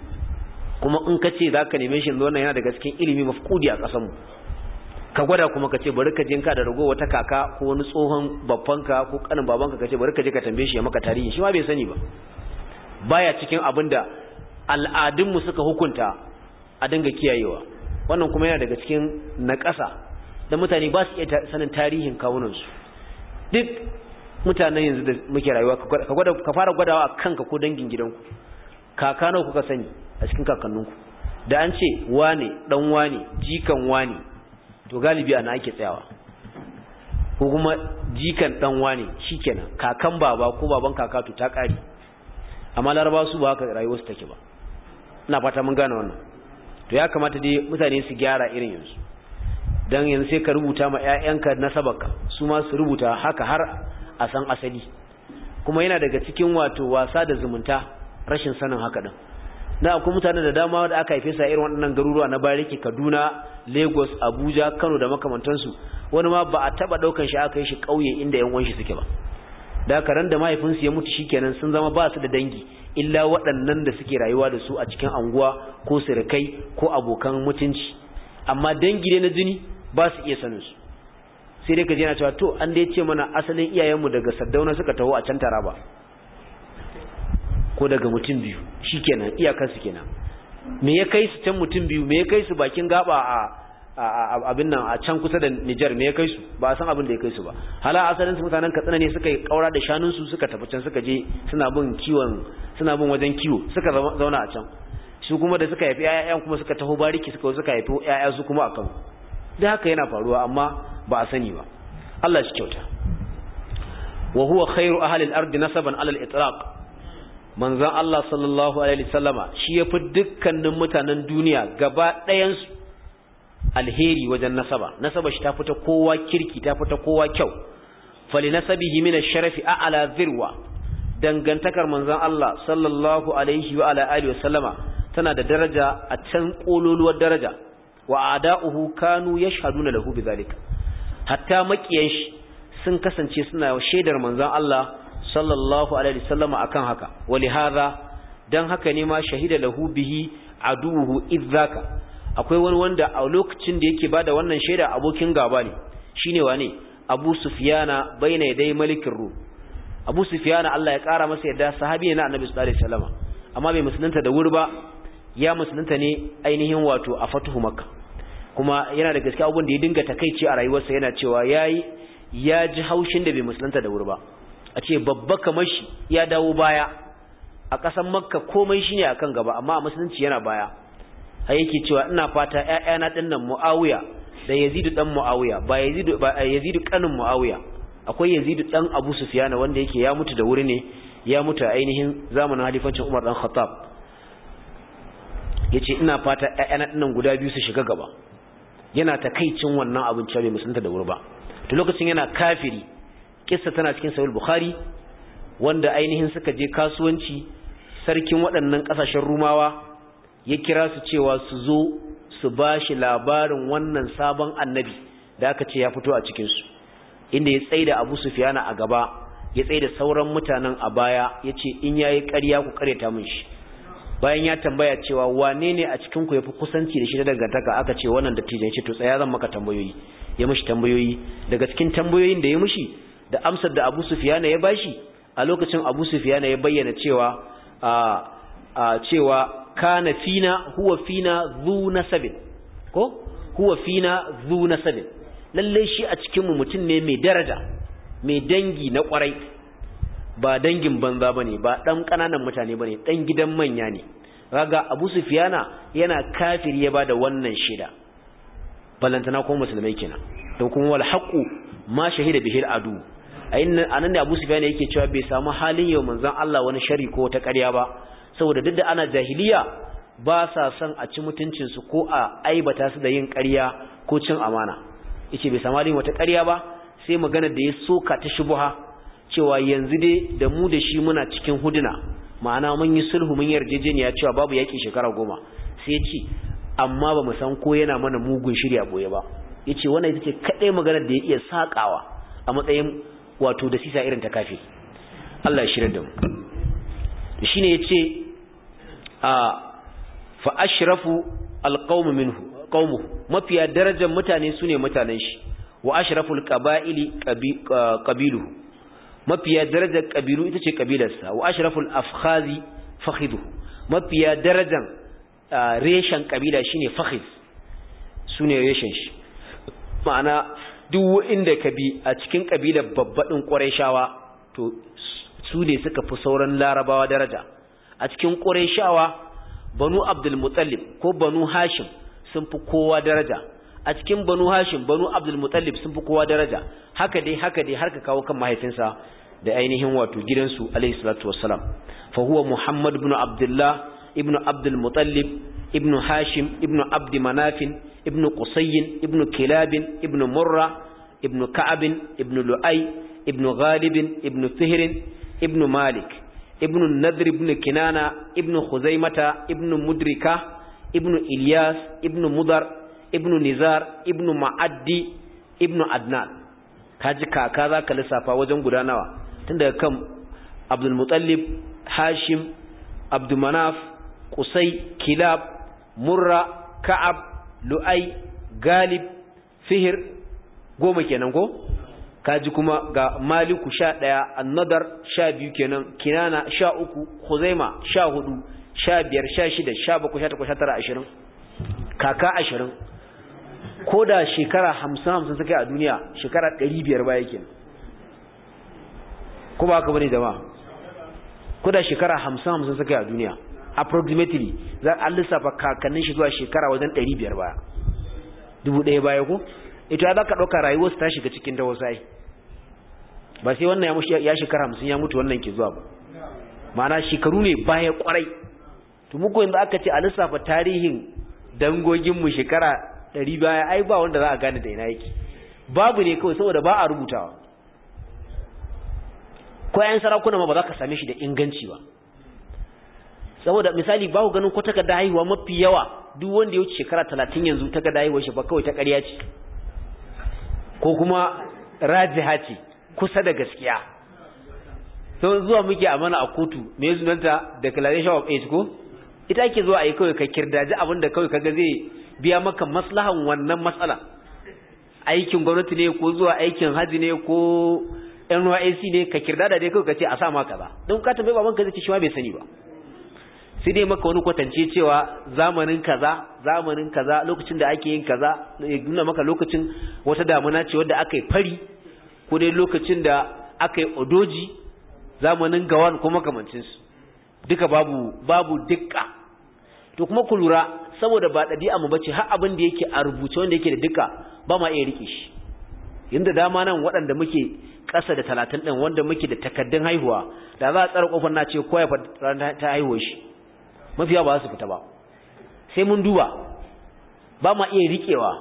kuma in ka ce za ka neme shi wannan yana daga cikin ilimi mafkudi a ƙasarmu ka gwada kuma ka ce bari ka je ka da rago wata kaka ko wani tsohon babbanka ko kanin babanka ka ce bari ka je ka tambaye shi ya maka tarihi shi ma bai sani ba baya cikin abin da al'adunmu suka hukunta a dinga kiyayewa wannan kuma yana daga cikin naƙasa da mutane ba su iya sanin tarihin kawunansu duk mutanen yanzu da muke rayuwa ka gwada ka fara gwadawa a kanka ko dangin gidanku kaka nawa kuka sani a cikin kakanninku da an ce wane dan wane jikan wane to galibi ana ake tsayawa ko kuma jikan dan wane shikenan kakan baba ko baban kaka to ta kare amma laraba su ba haka rayuwar su take ba ina fata mun gane wannan to ya kamata dai mutane su gyara irin yanzu dan yanzu sai ka rubuta ma ƴaƴanka nasabarka su ma su rubuta haka har a san asali kuma yana daga cikin wato wasa da zumunta rashin sanin haka din da akwai mutane da dama da aka haife su a irin waɗannan garuruwa na Bariki Kaduna Lagos Abuja Kano da makamantansu wani ma ba a taba daukan shi aka yi shi kauye inda yan uwan shi suke ba da karan da mahaifinsu ya mutu shikenan sun zama ba su da dangi illa waɗannan da suke rayuwa da su a cikin anguwa ko sirkai ko abokan mutunci amma dangi ne na jini ba su iya sanin su sai dai ka je na cewa to an dai ce mana asalin iyayenmu daga Saddauna suka taho a can Taraba ko daga mutum biyu shikenan iyakar su kenan me ya kai su can mutum biyu me ya kai su bakin gaba a abin nan a can kusa da Niger me ya kai su ba a san abin da ya kai su ba hala asalin su mutanen Katsina ne suka yi kaura da shanun su suka tafi can suka je suna bin kiwon suna bin wajen kiwo suka zauna a can su kuma da suka haifi ƴaƴan kuma suka taho bariki suka suka haifi ƴaƴa su kuma akan da haka yana faruwa amma ba a sani ba Allah shi kyauta wa huwa khairu ahli al-ardi nasaban ala al-itlaq manzon Allah sallallahu alaihi wasallama shi yafi dukkanin mutanen duniya gaba ɗayan su alheri wajen nasaba nasaba shi ta fita kowa kirki ta fita kowa kyau fali nasabihi min ash-sharafi a'la zirwa dangantakar manzon Allah sallallahu alaihi wa ala alihi wasallama tana da daraja a can kololuwar daraja wa ada'uhu kanu yashhaduna lahu bidhalika hatta makiyan shi sun kasance suna shaidar manzon Allah sallallahu alaihi wasallama akan haka wali hadha dan haka ne ma shahida lahu bihi aduhu idzaka akwai wani wanda a lokacin da yake bada wannan shaida abokin gaba ne shine wane Abu Sufyana baina yaday malikin Rum Abu Sufyana Allah ya kara masa yadda sahabi ne na Annabi sallallahu alaihi wasallama amma bai musulunta da wuri ba ya musulunta ne ainihin wato a fatuhu Makka kuma yana da gaskiya abun da ya dinga takeici a rayuwarsa yana cewa yayi ya ji haushin da bai musulunta da wuri ba a ce babba kamar shi ya dawo baya a ƙasar Makka komai shine akan gaba amma a musulunci yana baya har yake cewa ina fata ƴaƴana dinnan Muawiya da Yazid dan Muawiya ba Yazid ba Yazid kanin Muawiya akwai Yazid dan Abu Sufyan wanda yake ya mutu da wuri ne ya mutu ainihin zamanin halifancin Umar dan Khattab yace ina fata ƴaƴana dinnan guda biyu su shiga gaba yana takeicin wannan abin cewa bai musulunta da wuri ba to lokacin yana kafiri kissa tana cikin Sahih Bukhari wanda ainihin suka je kasuwanci sarkin waɗannan ƙasashen Rumawa ya kira su cewa su zo su bashi labarin wannan sabon annabi da aka ce ya fito a cikin su inda ya tsaida Abu Sufyan a gaba ya tsaida sauran mutanen a baya yace in yayi ƙarya ku ƙareta min shi bayan ya tambaya cewa wane ne a cikin ku yafi kusanci da shi da dangantaka aka ce wannan dattijo ya ce to tsaya zan maka tambayoyi ya mishi tambayoyi daga cikin tambayoyin da ya mishi da amsar da Abu Sufyan ya bashi a lokacin Abu Sufyan ya bayyana cewa a a cewa kana fina huwa fina dhu nasabin ko huwa fina dhu nasabin lalle shi a cikin mu mutum ne mai daraja mai dangi na kwarai ba dangin banza bane ba dan kananan mutane bane dan gidan manya ne kaga Abu Sufyana yana kafiri ya bada wannan shida balantana ko musulmai kenan to kuma wal haqu ma shahida bihi al adu anan ne Abu Sufyana yake cewa bai samu halin yau manzon Allah wani shari ko ta ƙarya ba saboda duk da ana jahiliya ba sa son a ci mutuncin su ko a aibata su da yin ƙarya ko cin amana yace bai samu halin wata ƙarya ba sai magana da ya soka ta shubha cewa yanzu dai da mu da shi muna cikin huduna ma'ana mun yi sulhu mun yarjejeniya cewa babu yaki shekara goma sai ce amma ba mu san ko yana mana mugun shirya boye ba yace wannan ita ce kadai maganar da ya iya sakawa a matsayin wato da sisa irin ta kafi Allah ya shirya da mu shine yace a fa ashrafu alqawm minhu qaumuhu mafiya darajar mutane sune mutanen shi wa ashraful qaba'ili qabiluhu mafiya darajar kabilu ita ce kabilarsa wa ashraful afkhazi fakhiduhu mafiya darajar reshen kabila shine fakhiz sune reshen shi ma'ana duk inda kabi a cikin kabilar babbadin qurayshawa to su ne suka fi sauran larabawa daraja a cikin qurayshawa banu abdul muttalib ko banu hashim sun fi kowa daraja a cikin banu hashim banu abdul muttalib sun fi kowa daraja haka dai haka dai har ka kawo kan mahaifinsa da ainihin wato gidansu alayhi salatu wassalam fa huwa muhammad ibn abdullah ibn abdul muttalib ibn hashim ibn abd manaf ibn qusay ibn kilab ibn murra ibn ka'ab ibn lu'ay ibn ghalib ibn fihr ibn malik ibn nadr ibn kinana ibn khuzaimata ibn mudrika ibn ilyas ibn mudar ibn nizar ibn ma'addi ibn adnan kaji kaka zaka lissafa wajen gudanawa tun daga kan abdul muttalib hashim abdul manaf qusay kilab murra ka'ab lu'ay galib fihr goma kenan ko kaji kuma ga Maliku sha ɗaya, An-Nadar sha biyu kenan, Kinana sha uku, Khuzaima sha hudu, sha biyar, sha shida, sha bakwai, sha takwas, sha tara, ashirin, kaka ashirin. Ko da shekara hamsin hamsin suka yi a duniya, shekara ɗari biyar baya kenan. Ko ba haka bane jama'a? Ko da shekara hamsin hamsin suka yi a duniya, approximately za a lissafa kakannin shi zuwa shekara wajen ɗari biyar baya, dubu ɗaya baya ko? Ita za ka ɗauka rayuwarsu ta shiga cikin ta wasu ai, ba sai wannan ya shekara hamsin ya mutu wannan ke zuwa ba, ma'ana shekaru ne baya kwarai. To muku yanzu aka ce a lissafa tarihin dangoginmu shekara ɗari baya, ai ba wanda za a gane da ina yake, babu ne kawai saboda ba a rubutawa. Ko yayin sarakuna ma ba za ka same shi da inganci ba, saboda misali ba ku ganin ko takarda haihuwa mafi yawa duk wanda ya wuce shekara talatin yanzu takarda haihuwar shi ba kawai ta ƙarya ce ko kuma rajiha ce kusa da gaskiya. Sau zuwa muke a mana a kotu me sunanta declaration of age ko ita ake zuwa a yi kawai ka kirdaji abin da kawai kaga zai biya maka maslahan wannan matsala, aikin gwamnati ne ko zuwa aikin haji ne ko N Y S C ne, ka kirdada dai kawai ka ce a sa maka kaza, don ka tambaye baban ka zai ce shi ma bai sani ba, sai dai maka wani kwatance cewa zamanin kaza zamanin kaza lokacin da ake yin kaza, ya nuna maka lokacin wata damuna ce wadda aka yi fari, ko dai lokacin da aka yi odoji, zamanin gawan ko makamancin su, duka babu babu dukka. To kuma ku lura saboda ba ɗabi'a mu bace, har abin da yake a rubuce wanda yake da dukka ba ma iya rike shi. Inda dama nan waɗanda muke ƙasa da talatin ɗin wanda muke da takaddun haihuwa, da za a tsara ƙofar na ce koya ta haihuwa shi, mafiya ba za su fita ba, sai mun duba, ba ma iya riƙewa,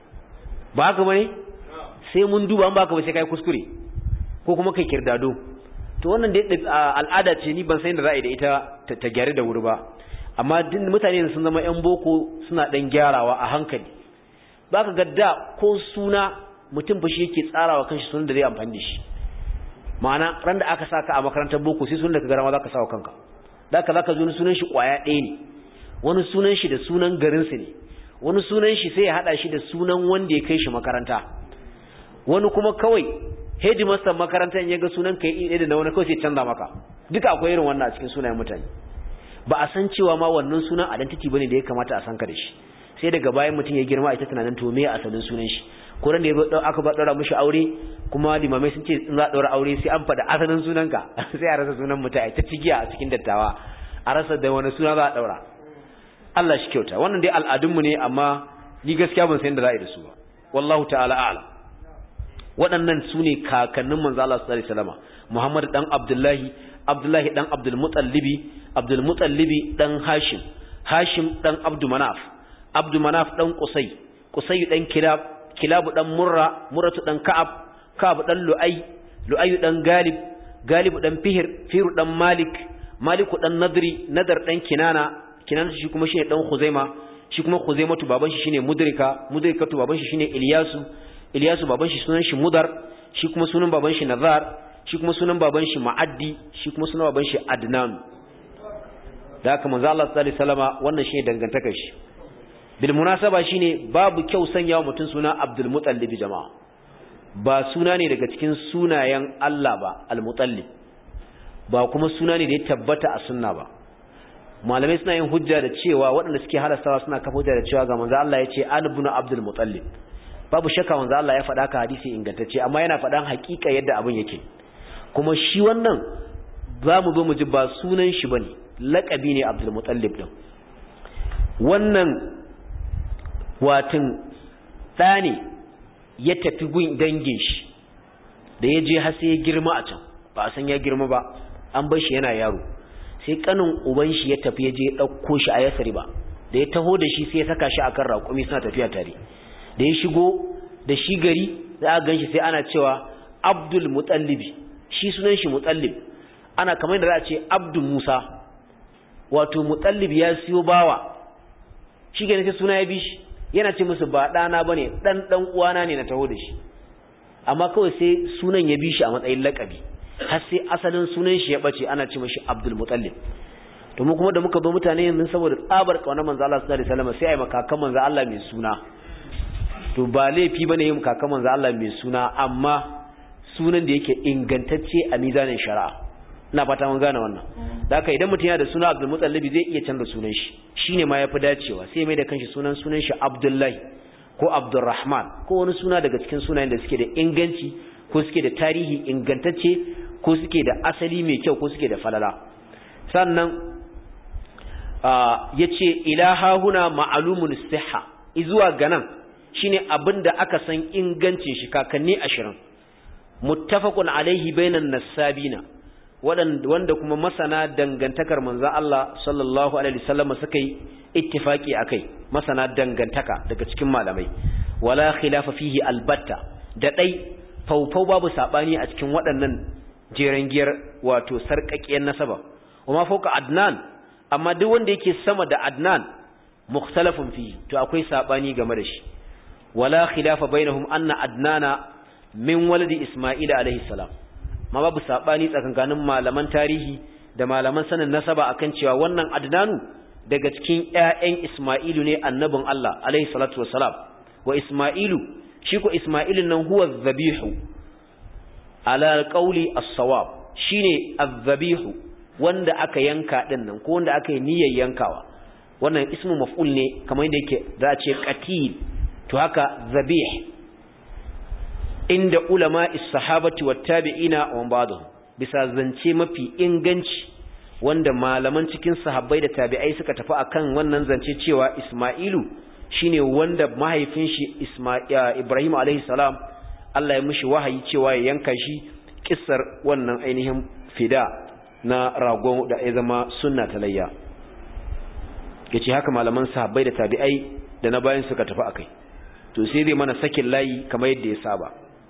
ba haka bane, sai mun duba, ba haka ba sai kai kuskure ko kuma kai kirdado. To wannan dai al'ada ce, ni ban san da za a yi da ita ta gyare da wuri ba, amma din mutane sun zama yan boko suna dan gyarawa a hankali. Baka ga da ko suna mutum fa shi yake tsarawa kanshi sunan da zai amfani da shi, ma'ana ran da aka saka a makarantar boko sai sunan da ka gara ma zaka sawa kanka. Da haka zaka zo sunan shi kwaya ɗaya ne, wani sunan shi da sunan garin su ne, wani sunan shi sai ya hada shi da sunan wanda ya kai shi makaranta, wani kuma kawai headmaster makarantar ya ga sunan kai ɗaya da na wani kawai sai canza maka. Duka akwai irin wannan a cikin sunayen mutane, ba a san cewa ma wannan sunan identity bane da ya kamata a san ka da shi, sai daga bayan mutum ya girma ita tunanin to me asalin sunan shi. Ko ran da ya aka ba daura mishi aure, kuma limamai sun ce in za daura aure sai an faɗa asalin sunanka, sai a rasa sunan mutum a ta cigiya a cikin dattawa, a rasa da wani suna za a daura. Allah shi kyauta. Wannan dai al'adunmu ne, amma ni gaskiya ban san da za a yi da su ba, wallahu ta'ala a'lam. Waɗannan su ne kakannin manzo Allah sallallahu alaihi wasallam: Muhammad dan Abdullahi, Abdullahi dan Abdul Muttalibi, Abdul Muttalibi dan Hashim, Hashim dan Abdul Manaf, Abdul Manaf dan Qusay, Qusay dan Kilab, Kilab dan Murra, Murratu dan Ka'ab, Ka'ab dan Lu'ay, Lu'ay dan Galib, Galib dan Fihr, Fihr dan Malik, Malik dan Nadri, Nadar dan Kinana, Kinana shi kuma shine dan Khuzaima, shi kuma Khuzaimatu baban shi shine Mudrika, Mudrikatu baban shi shine Ilyasu, Ilyasu baban shi sunan shi Mudar, shi kuma sunan baban shi Nazar, shi kuma sunan baban shi Ma'addi, shi kuma sunan baban shi Adnan. Da haka manzo Allah sallallahu alaihi wasallama wannan shine dangantakar shi. Bil munasaba shine babu kyau sanya wa mutum suna Abdul Muttalib jama'a, ba suna ne daga cikin sunayen Allah ba Al-Muttalib, ba kuma suna ne da ya tabbata a sunna ba. Malamai suna yin hujja da cewa waɗanda suke halastawa suna kafa hujja da cewa ga manzo Allah ya ce an ibn Abdul Muttalib. Babu shakka manzo Allah ya faɗa ka hadisi ingantacce, amma yana faɗan hakika yadda abin yake. Kuma shi wannan zamu zo mu ji ba sunan shi bane, laqabi ne Abdul Muttalib din. Wannan watin ɗane ya tafi gun dangin shi, da ya je har sai ya girma a can, ba a san ya girma ba, an bar shi yana yaro. Sai kanin uban shi ya tafi ya je ya ɗauko shi a Yasri ba, da ya taho da shi sai ya saka shi akan raƙumi suna tafiya tare. Da ya shigo da shi gari za a gan shi sai ana cewa Abdul Muttalibi, shi sunan shi Muttalib, ana kamar da za a ce Abdul Musa, wato Muttalib ya siyo bawa, shi ke sai suna ya bi shi, yana ce musu ba ɗana ba ne, ɗan ɗan uwana ne na taho da shi, amma kawai sai sunan ya bi shi a matsayin laƙabi, har sai asalin sunan shi ya ɓace ana ce mashi Abdul Muttalib. To mu kuma da muka bi mutane yanzu saboda tsabar ƙaunar manzo Allah sallallahu alaihi wasallam sai ai makakan manzo Allah mai suna. To ba laifi bane yin kakan manzo Allah mai suna, amma sunan da yake ingantacce a mizanin shari'a. ina fata mun gane wannan. da haka idan mutum yana da suna Abdul Muttalib zai iya canza sunan shi, shine ma yafi dacewa, sai mai da kanshi sunan sunan shi Abdullahi ko Abdurrahman ko wani suna daga cikin sunayen da suke da inganci ko suke da tarihi ingantacce ko suke da asali mai kyau ko suke da falala. sannan yace ilaha huna ma'lumul sihha, izuwa ganan shine abinda aka san ingancin shi kakanni ashirin, muttafaqun alaihi bainan nasabina, wanda kuma masana dangantakar manzon Allah sallallahu alaihi wasallam suka yi ittifaki akai, masana dangantaka daga cikin malamai. wala khilafa fihi albatta, da dai faufau babu sabani a cikin waɗannan jerengiyar wato sarkakiyar nasaba. kuma fauka adnan, amma duk wanda yake sama da adnan mukhtalafun fihi, to akwai sabani game da shi. wala khilafa bainahum anna adnana min waladi isma'il alaihi salam, ma babu sabani tsakankanin malaman tarihi da malaman sanin nasaba akan cewa wannan adnanu daga cikin ƴaƴan isma'ilu ne annabin Allah alaihi salatu wassalam. wa isma'ilu, shi ko isma'ilun nan huwa zabihu ala alqawli as-sawab, shine az-zabihu wanda aka yanka din nan ko wanda aka yi niyyar yankawa. wannan ismu maf'ul ne kamar yadda yake za a ce qatil, to haka zabih inda ulama is-sahabati wat-tabi'ina wa ba'dhum, bisa zance mafi inganci wanda malaman cikin sahabbai da tabi'ai suka tafi akan wannan zance cewa Isma'ilu shine wanda mahaifin shi Isma'il Ibrahim alaihi salam Allah ya mishi wahayi cewa ya yanka shi, kissar wannan ainihin fida na rago da ya zama sunna talayya. yace haka malaman sahabbai da tabi'ai da na bayan suka tafi akai. to sai dai mana sakin layi kamar yadda ya saba.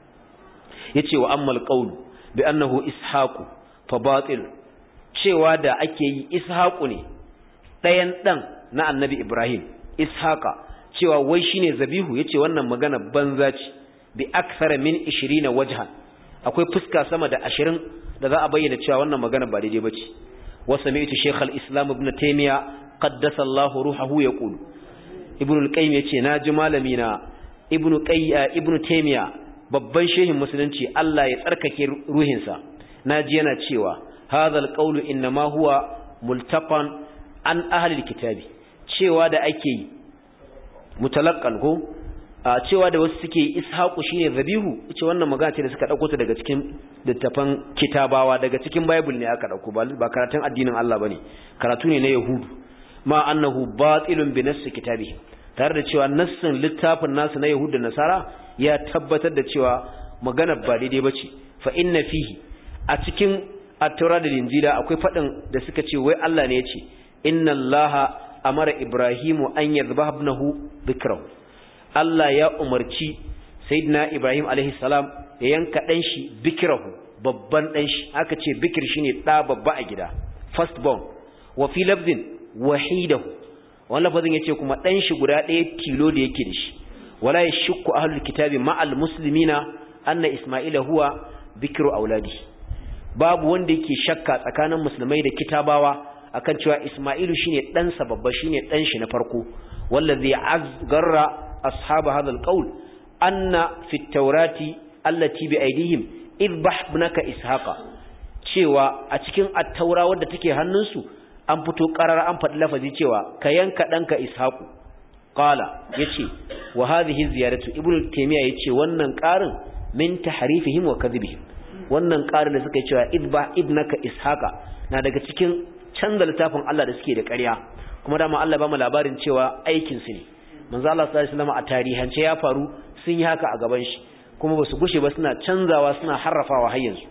yace wa ammal qaul bi annahu ishaqu fa batil, cewa da ake yi ishaqu ne dayan dan na annabi Ibrahim, ishaqa, cewa wai shine zabihu, yace wannan magana banza ce, bi akthara min ishirin wajhan, akwai fuska sama da ashirin da za a bayyana cewa wannan magana ba daidai bace. wa sami'tu shaykh al-islam ibn taymiya qaddasa Allah ruhahu yaqulu, ibn al-qayyim yace naji malami na ibn qayya ibn taymiya babban shehin musulunci Allah ya tsarkake ruhinsa, naji yana cewa hadha al-qawlu inma huwa multaqan an ahli al-kitabi, cewa da ake yi mutalaqqan ko a cewa da wasu suke ishaqu shine zabihu, ce wannan magana ce da suka dauko ta daga cikin littafan kitabawa, daga cikin bible ne aka dauko, ba karatun addinin Allah bane, karatu ne na yahudu. ma annahu batilun bi nass kitabi, tare da cewa nassin littafin nasu na yahudu da nasara ya tabbatar da cewa magana ba daidai bace. fa inna fihi, a cikin at-taura da injila akwai fadin da suka ce wai Allah ne ya ce inna allaha amara ibrahimu an yadhbaha ibnahu bikrahu, Allah ya umarci sayyidina Ibrahim alaihi salam ya yanka dan shi bikrahu, babban dan shi, aka ce bikir shine da babba a gida, first born. wa fi lafzin wahidahu, wannan lafazin yace kuma dan shi guda ɗaya tilo da yake da shi. wala yashukku ahlul kitabi ma'al muslimina anna isma'ila huwa bikru auladi, babu wanda yake shakka tsakanin musulmai da kitabawa akan cewa Isma'ilu shine dan sa babba, shine dan shi na farko. wallazi azgarra ashab hadha alqawl anna fi at-taurati allati bi aydihim idbah ibnaka ishaqa, cewa a cikin at-taura wadda take hannunsu an fito qarara an faɗi lafazi cewa ka yanka danka ishaqu. qala yace wa hadhihi ziyaratu, ibnu taymiya yace wannan qarin min tahrifihim wa kadhibihim, wannan qarin da suka cewa idbah ibnaka ishaqa na daga cikin canza littafin Allah da suke da ƙarya, kuma dama Allah ba mu labarin cewa aikin su ne. manzo Allah sallallahu alaihi wasallam a tarihance ya faru, sun yi haka a gaban shi, kuma basu gushe ba suna canzawa suna harrafawa har yanzu.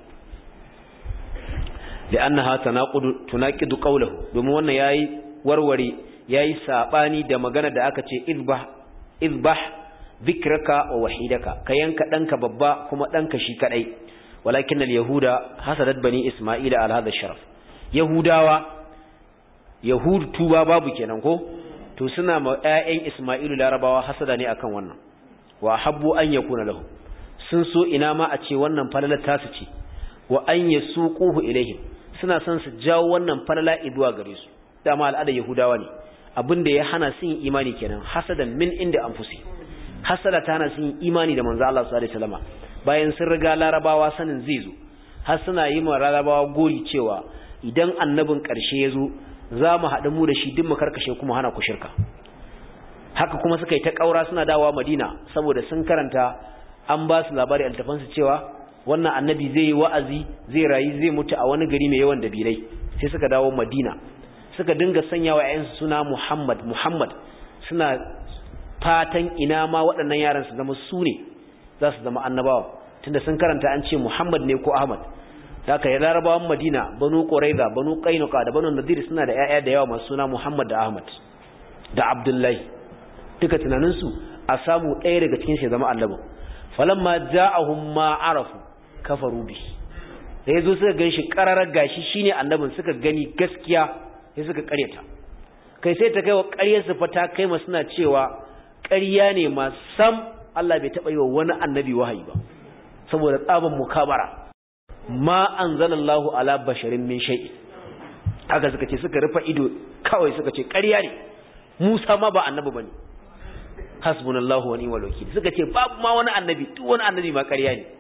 li'annaha tanaqud tunaqidu qawluhu, domin wannan yayi warware yayi sabani da magana da aka ce izbah izbah dhikraka wa wahidaka, ka yanka danka babba kuma danka shi kadai. walakin al-yahuda hasadat bani isma'ila ala hadha sharaf, yahudawa yahud tuba babu kenan ko, to suna ma ƴaƴan Isma'ilu larabawa hasada ne akan wannan. wa habbu an yakuna lahu, sun so ina ma a ce wannan falala tasu ce. wa an yasuquhu ilaihim, suna son su jawo wannan falala iduwa gare su. dama al'ada yahudawa ne, abinda ya hana su yin imani kenan, hasadan min inda anfusi, hasada ta hana su yin imani da manzo Allah sallallahu alaihi wasallam. bayan sun riga larabawa sanin zai zo har suna yi ma larabawa gori cewa idan annabin ƙarshe ya zo za mu haɗu mu da shi duk mu karkashe kuma hana ku shirka. Haka kuma suka yi ta ƙaura suna dawowa Madina saboda sun karanta an ba su labari altafansu cewa wannan annabi zai yi wa'azi zai rayu zai mutu a wani gari mai yawan dabilai. Sai suka dawo Madina suka dinga sanya wa ƴaƴansu suna Muhammad Muhammad suna fatan ina ma waɗannan yaran su zama su ne za su zama annabawa tunda sun karanta an ce Muhammad ne ko Ahmad. Da aka yi larabawan Madina Banu Quraiza Banu Qainuqa da Banu Nadir suna da ƴaƴa da yawa masu suna Muhammad da Ahmad da Abdullahi. Duka tunaninsu a samu ɗaya daga cikin shi zama annabi. Falamma ja'ahum ma arafu kafaru bi. Da yazo suka ganshi kararar gashi shine annabin suka gani gaskiya sai suka ƙaryata. Kai sai ta kai wa ƙaryar su fa ta kai ma suna cewa ƙarya ne ma sam Allah bai taɓa yi wa wani annabi wahayi ba saboda tsaban mukabara. Ma anzalallahu ala basharin min shay'in. Haka suka ce suka rufa ido kawai suka ce ƙarya ne. Musa ma ba annabi bane. Hasbunallahu wa ni'mal wakeel. Suka ce babu ma wani annabi, duk wani annabi ma ƙarya ne.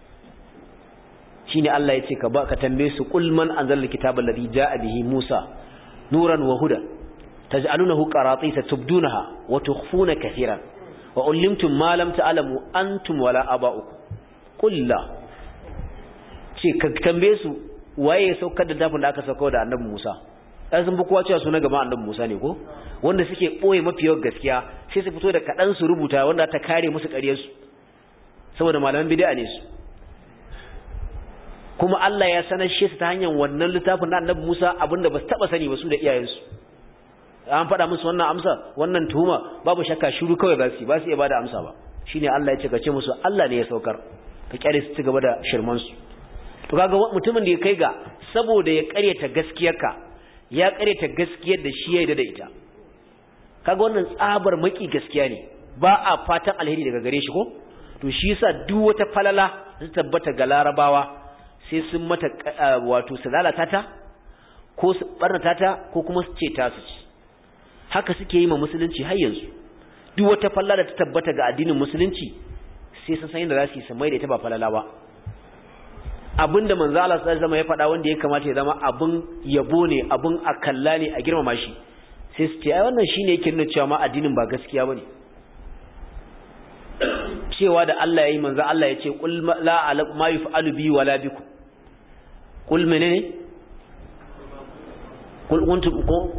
Shine Allah ya ce ka ba ka tambaye su qul man anzala alkitaba alladhi jaa bihi Musa nuran wa hudan taj'alunahu qaratisa tubdunaha wa tukhfuna katiran wa ullimtum ma lam ta'lamu antum wala aba'ukum. Qul la ce ka tambaye su waye ya saukar da dafin da aka saukar da annabi Musa. Ai sun bi kowa cewa suna gaban annabi Musa ne ko wanda suke boye mafi yawan gaskiya sai su fito da kadan su rubuta wanda ta kare musu ƙaryar su saboda malaman bid'a ne su. Kuma Allah ya sanar shi su ta hanyar wannan littafin na annabi Musa abinda ba su taba sani ba su da iyayensu. An faɗa musu wannan amsa wannan tuhuma babu shakka shiru kawai ba su ba su iya bada amsa ba. Shine Allah ya ce ka ce musu Allah ne ya saukar ka kyare su ci gaba da shirman su. To kaga mutumin da ya kai ga saboda ya ƙaryata gaskiyarka ya ƙaryata gaskiyar da shi ya yarda da ita. Kaga wannan tsabar maki gaskiya ne ba a fatan alheri daga gare shi ko to shi yasa duk wata falala ta tabbata ga larabawa sai sun mata wato su lalata ta ko su barnata ta ko kuma su ce ta su ci. Haka suke yi ma musulunci har yanzu duk wata falala da ta tabbata ga addinin musulunci sai sun san yadda za su yi su mai da ita ba falala ba. Abinda manzo Allah sallallahu alaihi wasallam ya faɗa wanda ya kamata ya zama abin yabo ne abin akalla ne a girmama shi sai su ce ai wannan shine yake nuna cewa ma addinin ba gaskiya bane. Cewa da Allah yayi manzo Allah ya ce qul la a'lamu ma yuf'alu bi wala bikum. Qul menene qul kuntu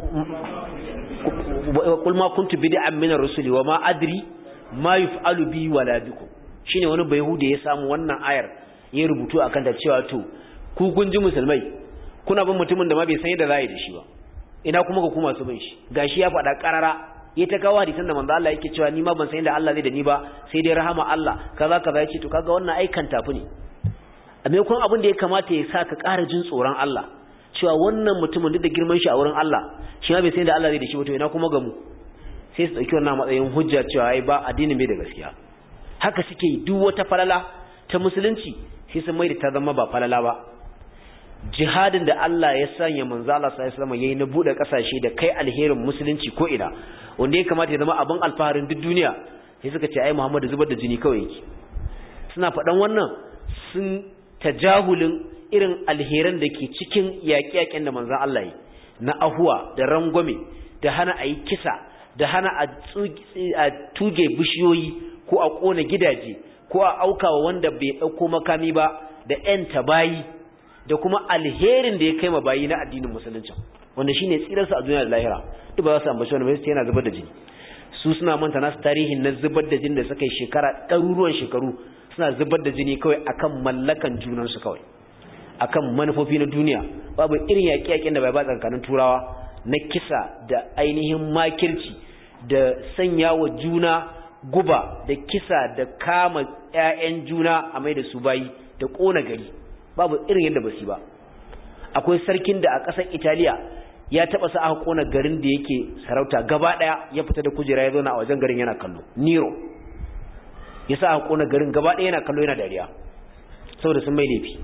qul ma kuntu bid'an min ar-rusuli wa ma adri ma yuf'alu bi wala bikum. Shine wani bayhudi ya samu wannan ayar ya rubutu akan da cewa to ku gunji musulmai kuna bin mutumin da ma bai san yadda za yi da shi ba ina kuma ga kuma su bin shi gashi ya faɗa karara ya ta kawo hadisan da manzo Allah yake cewa ni ma ban san yadda Allah zai da ni ba sai dai rahama Allah kaza kaza yace to kaga wannan aikan tafi ne a maimakon abin da ya kamata ya sa ka ƙara jin tsoron Allah cewa wannan mutumin duk da girman shi a wurin Allah shi ma bai san yadda Allah zai da shi ba to ina kuma ga mu sai su dauki wannan matsayin hujja cewa ai ba addinin bai da gaskiya. Haka suke duk wata falala ta musulunci sai sun mai da ta zama ba falala ba. Jihadin da Allah ya sanya manzo Allah sallallahu alaihi wasallam yayi na bude kasashe da kai alherin musulunci ko ina wanda ya kamata ya zama abin alfaharin duk duniya sai suka ce ai Muhammadu zubar da jini kawai yake. Suna faɗan wannan sun tajahulin irin alheran da ke cikin yaƙi-yaƙen da manzon Allah yi na ahuwa da rangwame da hana ayi kisa da hana a tuge bishiyoyi ko a kona gidaje ko a aukawa wanda bai dauko makami ba da ƴanta bayi da kuma alherin da ya kai ma bayi na addinin musulunci wanda shine tsirar su a duniya da lahira duk ba za su ambaci wannan ba sai yana zubar da jini. Su suna manta nasu tarihin na zubar da jini da suka yi shekara ɗaruruwan shekaru suna zubar da jini kawai akan mallakan junan su kawai akan manufofi na duniya babu irin yaƙi-yaƙin da bai ba tsakanin turawa na kisa da ainihin makirci da sanya wa juna guba da kisa da kama ƴaƴan juna a mai da su bayi da ƙona gari babu irin yadda ba su ba. Akwai sarkin da a ƙasar Italiya ya taɓa sa aka ƙona garin da yake sarauta gaba ɗaya ya fita da kujera ya zauna a wajen garin yana kallo. Nero ya sa aka ƙona garin gaba ɗaya yana kallo yana dariya saboda sun mai laifi.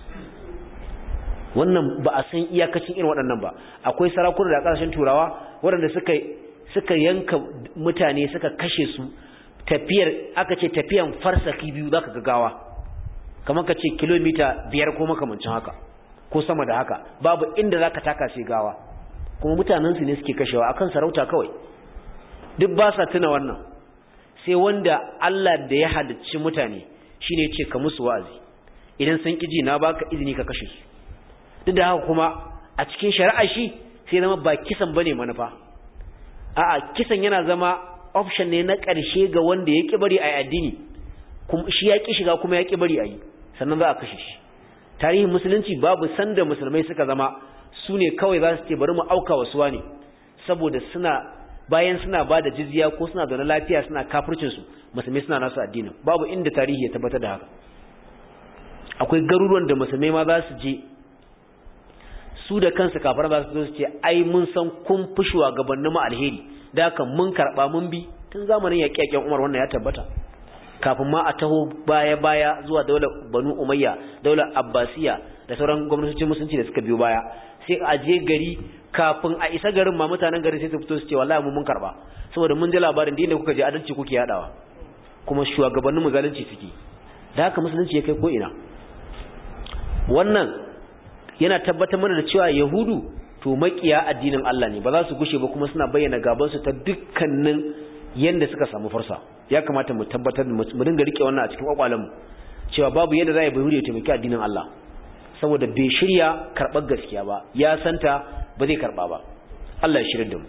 Wannan ba a san iyakacin irin waɗannan ba. Akwai sarakuna da ƙasashen turawa waɗanda suka suka yanka mutane suka kashe su tafiyar aka ce tafiyan farsaki biyu zaka ga gawa kamar ka ce kilomita biyar ko makamancin haka ko sama da haka, babu inda zaka taka sai gawa, kuma mutanen su ne suke kashewa akan sarauta kawai. Duk ba sa tuna wannan, sai wanda Allah da ya halicci mutane shine ya ce ka musu wa'azi, idan sun kiji na baka izini ka kashe su. Duk da haka kuma a cikin shari'a shi sai zama ba kisan bane manufa, a'a kisan yana zama option ne na ƙarshe ga wanda ya ki bari a addini, kuma shi ya ki shiga kuma ya ki bari a yi, sannan za a kashe shi. Tarihin musulunci babu sanda musulmai suka zama su ne kawai za su ce bari mu auka wa suwa ne, saboda suna bayan suna ba da jizya ko suna zaune lafiya suna kafircinsu, musulmai suna nasu addinin. Babu inda tarihi ya tabbatar da haka. Akwai garuruwan da musulmai ma za su je su da kansu kafara za su zo su ce ai mun san kun fi shugabannin mu alheri, da haka mun karba mun bi. Tun zamanin yaƙe-yaƙen Umar wannan ya tabbata, kafin ma a taho baya-baya zuwa daular Banu Umayya, daular Abbasiya da sauran gwamnatocin musulunci da suka biyo baya, sai a je gari kafin a isa garin ma mutanen garin sai su fito su ce wallahi mu mun karba, saboda mun ji labarin da inda kuka je adalci kuke yadawa, kuma shugabannin mu zalunci suke. Da haka musulunci ya kai ko ina. Wannan yana tabbatar mana da cewa Yahudu to makiya addinin Allah ne, ba za su gushe ba, kuma suna bayyana gaban su ta dukkanin yanda suka samu farsa. Ya kamata mu tabbatar mu dinga rike wannan a cikin kwakwalen mu, cewa babu yadda za a yi Yahudu ya taimaki addinin Allah, saboda bai shirya karɓar gaskiya ba, ya santa ba zai karɓa ba. Allah ya shirya da mu.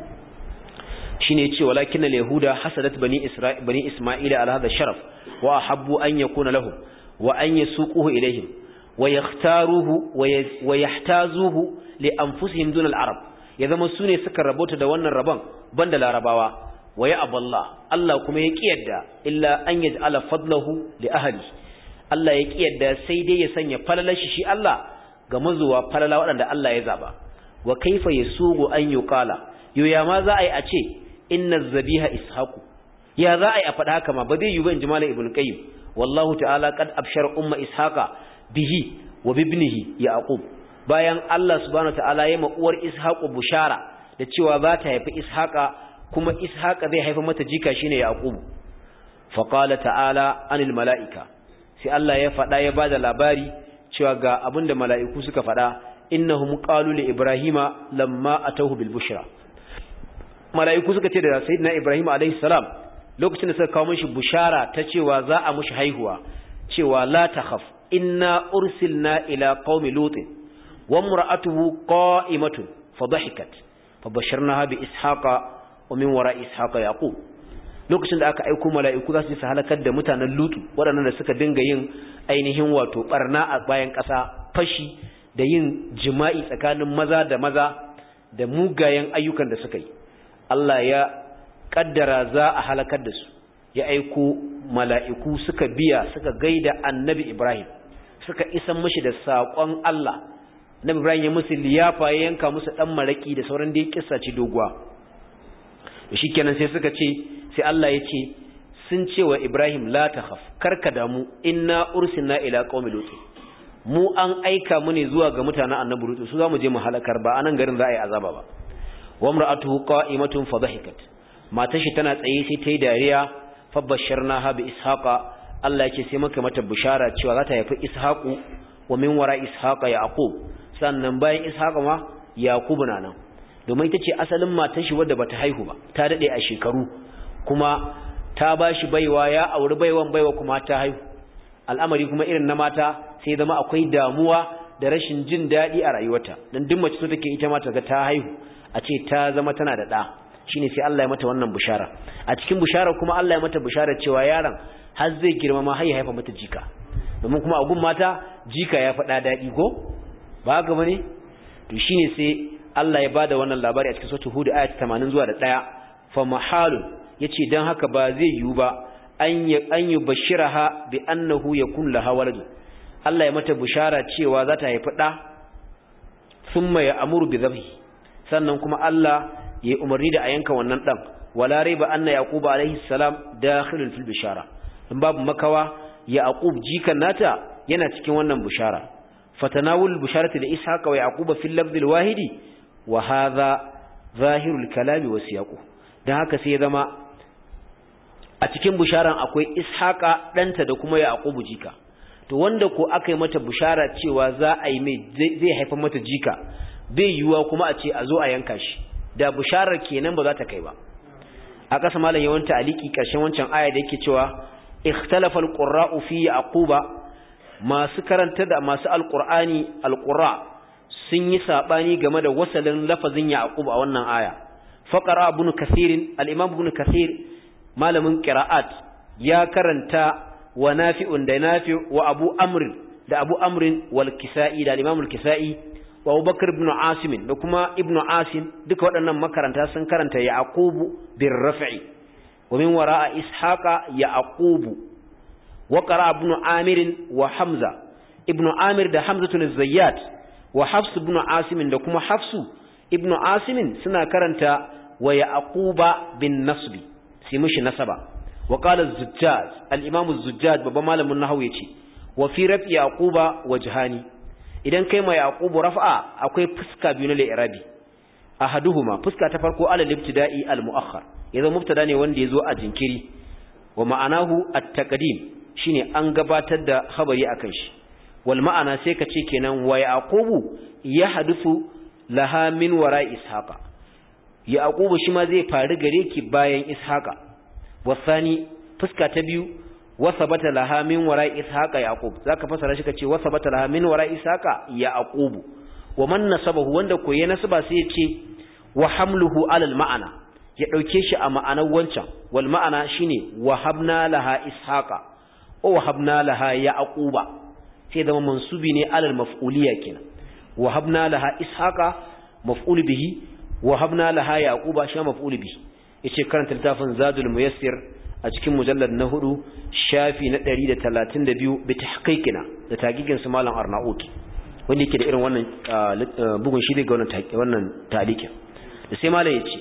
Shine yace walakin al-yahuda hasadat bani isra'il bani isma'ila ala hadha sharaf wa habbu an yakuna lahum wa an yasuquhu ilayhim wa yakhtaruhu wa yahtazuhu li anfusihim dun al-arab. Ya zama sune suka rabota da wannan rabon banda larabawa. wa ya aballa Allah kuma ya kiyarda illa an yaj'ala fadlahu li ahli. Allah ya kiyarda sai dai ya sanya falalashi shi Allah ga mazuwa falala waɗanda Allah ya zaba. Wa kaifa yasugu an yuqala, yo ya ma za a yi a ce inna zabiha ishaqu, ya za a yi a faɗa haka ma ba zai yi ba in ji Malam Ibn Qayyim. Wallahu ta'ala qad abshara umma ishaqa bihi wa bibnihi yaqub. Bayan Allah subhanahu wa ta'ala ya ma uwar ishaqu bushara da cewa za ta haifi ishaqa, kuma ishaqa zai haifa mata jika shine yaqub. Fa qala ta'ala anil mala'ika, sai Allah ya faɗa ya bada labari cewa ga abinda mala'iku suka faɗa, innahum qalu li ibrahima lamma atahu bil bushra. Mala'iku suka ce da sayyidina Ibrahim alayhi salam lokacin da suka kawo mishi bushara ta cewa za a mishi haihuwa, cewa la takhaf inna ursilna ila qaumi lut wa imra'atuhu qa'imatun fadhahikat fabasharnaha bi ishaqa wa min wara'i ishaqa yaqub. Lokacin da aka aika mala'iku za su halakar da mutanen lutu waɗannan da suka dinga yin ainihin wato barna a bayan ƙasa, fashi da yin jima'i tsakanin maza da maza da mugayen ayyukan da suka yi, Allah ya kaddara za a halakar da su, ya aiko mala'iku suka biya suka gaida annabi Ibrahim, suka isan mashi da saƙon Allah. Annabi Ibrahim ya musu liyafa, ya yanka musu ɗan maraƙi da sauran da ya kissa ce doguwa. Da shi kenan sai suka ce, sai Allah ya ce sun ce wa Ibrahim la takhaf, karka damu, inna ursilna ila qaumi lut, mu an aika mu ne zuwa ga mutanen annabi Lut, su za mu je mu halakar, ba anan garin za a yi azaba ba. Wa imra'atuhu qa'imatun fadhahikat, matar shi tana tsaye sai ta yi dariya, fa basharnaha bi ishaqa. Allah yake sai maka mata bishara cewa za ta haifi ishaqu, wa min wara ishaqa yaqub, sannan bayan ishaqa ma yaqub na nan, domin ita ce asalin matar shi wadda bata haihu ba, ta dade a shekaru, kuma ta bashi baiwa, ya auri baiwan, baiwa kuma ta haihu. Al'amari kuma irin na mata sai zama akwai damuwa da rashin jin daɗi a rayuwarta, dan duk mace so take ita ma ta ga ta haihu, a ce ta zama tana da ɗa. Shine sai Allah ya mata wannan bishara. A cikin bishara kuma Allah ya mata bishara cewa yaron har zai girma ma har ya haifa mata jika, domin kuma a gun mata jika ya faɗa daɗi ko ba haka bane? To shine sai Allah ya bada wannan labari a cikin suratul Hud ayat tamanin zuwa da ɗaya. Fa mahalun, yace dan haka ba zai yiwu ba an ya an yubashiraha bi annahu yakun laha walad. Allah ya mata bishara cewa za ta haifi ɗa, thumma ya amuru bi dhabhi, sannan kuma Allah ya umarni da a yanka wannan dan. Wala raiba anna yaquba alaihi salam dakhilun fil bishara, in babu makawa yaqub jikan nata yana cikin wannan bishara. Fatanawul bisharati da ishaqa wa yaquba fil lafz al wahidi wa hadha zahirul kalami wa siyaqu. Dan haka sai ya zama a cikin bisharan akwai ishaqa danta da kuma yaqubu jika, to wanda ko aka yi mata bushara cewa za a yi mai zai haifar mata jika bai yiwuwa kuma a ce a zo a yanka shi da busharar kenan ba za ta kai ba. a ƙasa malam yawan ta'aliki ƙarshen wancan aya da yake cewa ikhtalafa alqurra'u fi yaquba, masu karanta da masu alqur'ani alqurra sun yi sabani game da wasalin lafazin yaqub a wannan aya. faqara ibn kathir al-imam ibn kathir malamin qira'at ya karanta wa nafi'un da nafi' wa abu amr da abu amr wal kisa'i da al-imam al-kisa'i wa abubakar ibn asim da kuma ibn asim duka waɗannan makaranta sun karanta yaqubu bir raf'i wa min wara'a ishaqa yaqubu wa qara ibn amir wa hamza ibn amir da hamzatu az-zayyat wa hafs ibn asim da kuma hafsu ibn asim suna karanta wa yaquba bin nasbi sai mushi nasaba. wa qala az-zujjaj al-imam az-zujjaj babban malamin nahwu yace wa fi raf'i yaquba wajhani, idan kai mai yaqubu raf'a akwai fuska biyu na li'irabi. ahaduhuma fuska ta farko ala libtida'i al-mu'akhkhar, yazo mubtada ne wanda yazo a jinkiri, wa ma'anahu at-taqdim shine an gabatar da khabari akan shi. wal ma'ana sai ka ce kenan wa yaqubu yahdufu laha min wara'i ishaqa, yaqubu shi ma zai faru gare ki bayan ishaqa. wasani fuska ta biyu wasabata laha min wara ishaqa yaqub, zaka fasara shi kace wasabata laha min wara ishaqa yaqub. wa man nasabahu wanda ko ya nasaba sai ya ce wa hamluhu ala al ma'ana, ya dauke shi a ma'anar wancan. wal ma'ana shine wahabna laha ishaqa wa wahabna laha yaquba, sai zama mansubi ne ala al maf'uliyya kenan. wahabna laha ishaqa maf'ul bihi, wahabna laha yaquba shi maf'ul bihi. yace karanta littafin zadul muyassir a cikin mujallad na hudu shafi na ɗari da talatin da biyu bi tahqiqina da taqiqin su malam Arnaut wanda yake da irin wannan bugun shi ne ga wannan taqiqi wannan talikin. da sai malam yace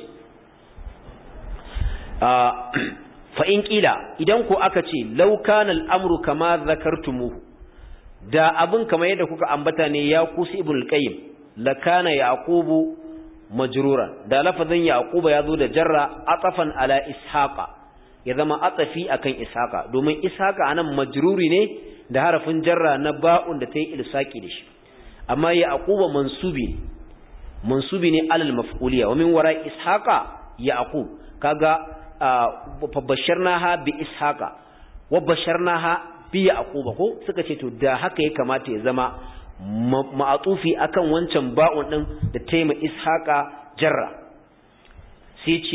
fa in qila, idan ko aka ce law kana al-amru kama zakartumuhu, da abun kamar yadda kuka ambata ne ya kusi ibn al-qayyim, la kana yaqubu majruran, da lafazin yaquba yazo da jarra atafan ala ishaqa, ya zama atafi akan ishaqa, domin ishaqa anan majruri ne da harafin jarra na ba'un da tayi ilsaqi da shi. amma yaquba mansubi mansubi ne alal maf'uliyya, wa min wara ishaqa yaqub, kaga fa basharnaha bi ishaqa wa basharnaha bi yaquba, ko suka ce to da haka ya kamata ya zama ma'atufi akan wancan ba'un din da taima ishaqa jarra. sai ce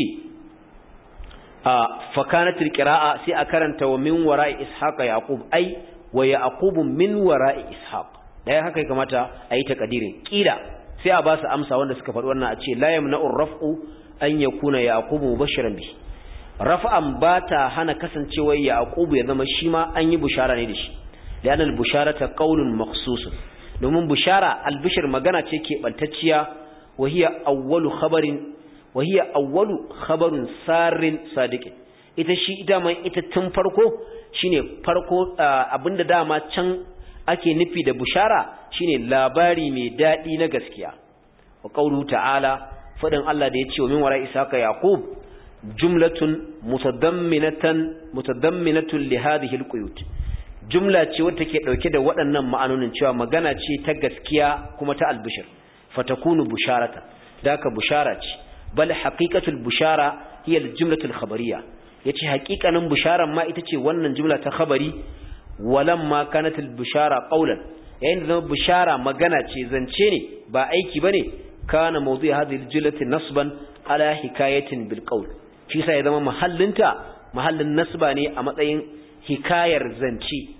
fa kanat alqira'a sai a karanta wa min wara'i ishaqa yaqub, ai wa yaqub min wara'i ishaq. dai haka ya kamata ayi takadirin. kila sai a ba su amsa wanda suka faɗi wannan a ce la yamna'u raf'u an yakuna yaqub mubashiran bi, raf'an bata hana kasancewar yaqub ya zama shi ma an yi bushara ne da shi, li'anna al-busharata qawlun makhsusun, domin bushara albishir magana ce ke bantacciya. wahiya awwalu khabarin wahiya awwalu khabarun sarin sadiqin, ita shi ita man ita tun farko shine farko abinda dama can ake nufi da bushara shine labari mai dadi na gaskiya. wa qawlu ta'ala, fadin Allah da yace wa min wara isaka yaqub, jumlatun mutadamminatan mutadamminatun li hadhihi alquyut, jumla ce wadda take dauke da waɗannan ma'anonin cewa magana ce ta gaskiya kuma ta albishir. fatakunu busharatan, daka bushara ce. bal haqiqatul bushara hiya aljumlatul khabariyya, yace haqiqanin busharan ma ita ce wannan jumla ta khabari. walamma kanatul bushara qawlan, yayin da bushara magana ce zance ne ba aiki bane, kana mawdu'i hadhihi aljumlati nasban ala hikayatin bil qawl, shi sai ya zama mahallinta mahallin nasba ne a matsayin hikayar zance.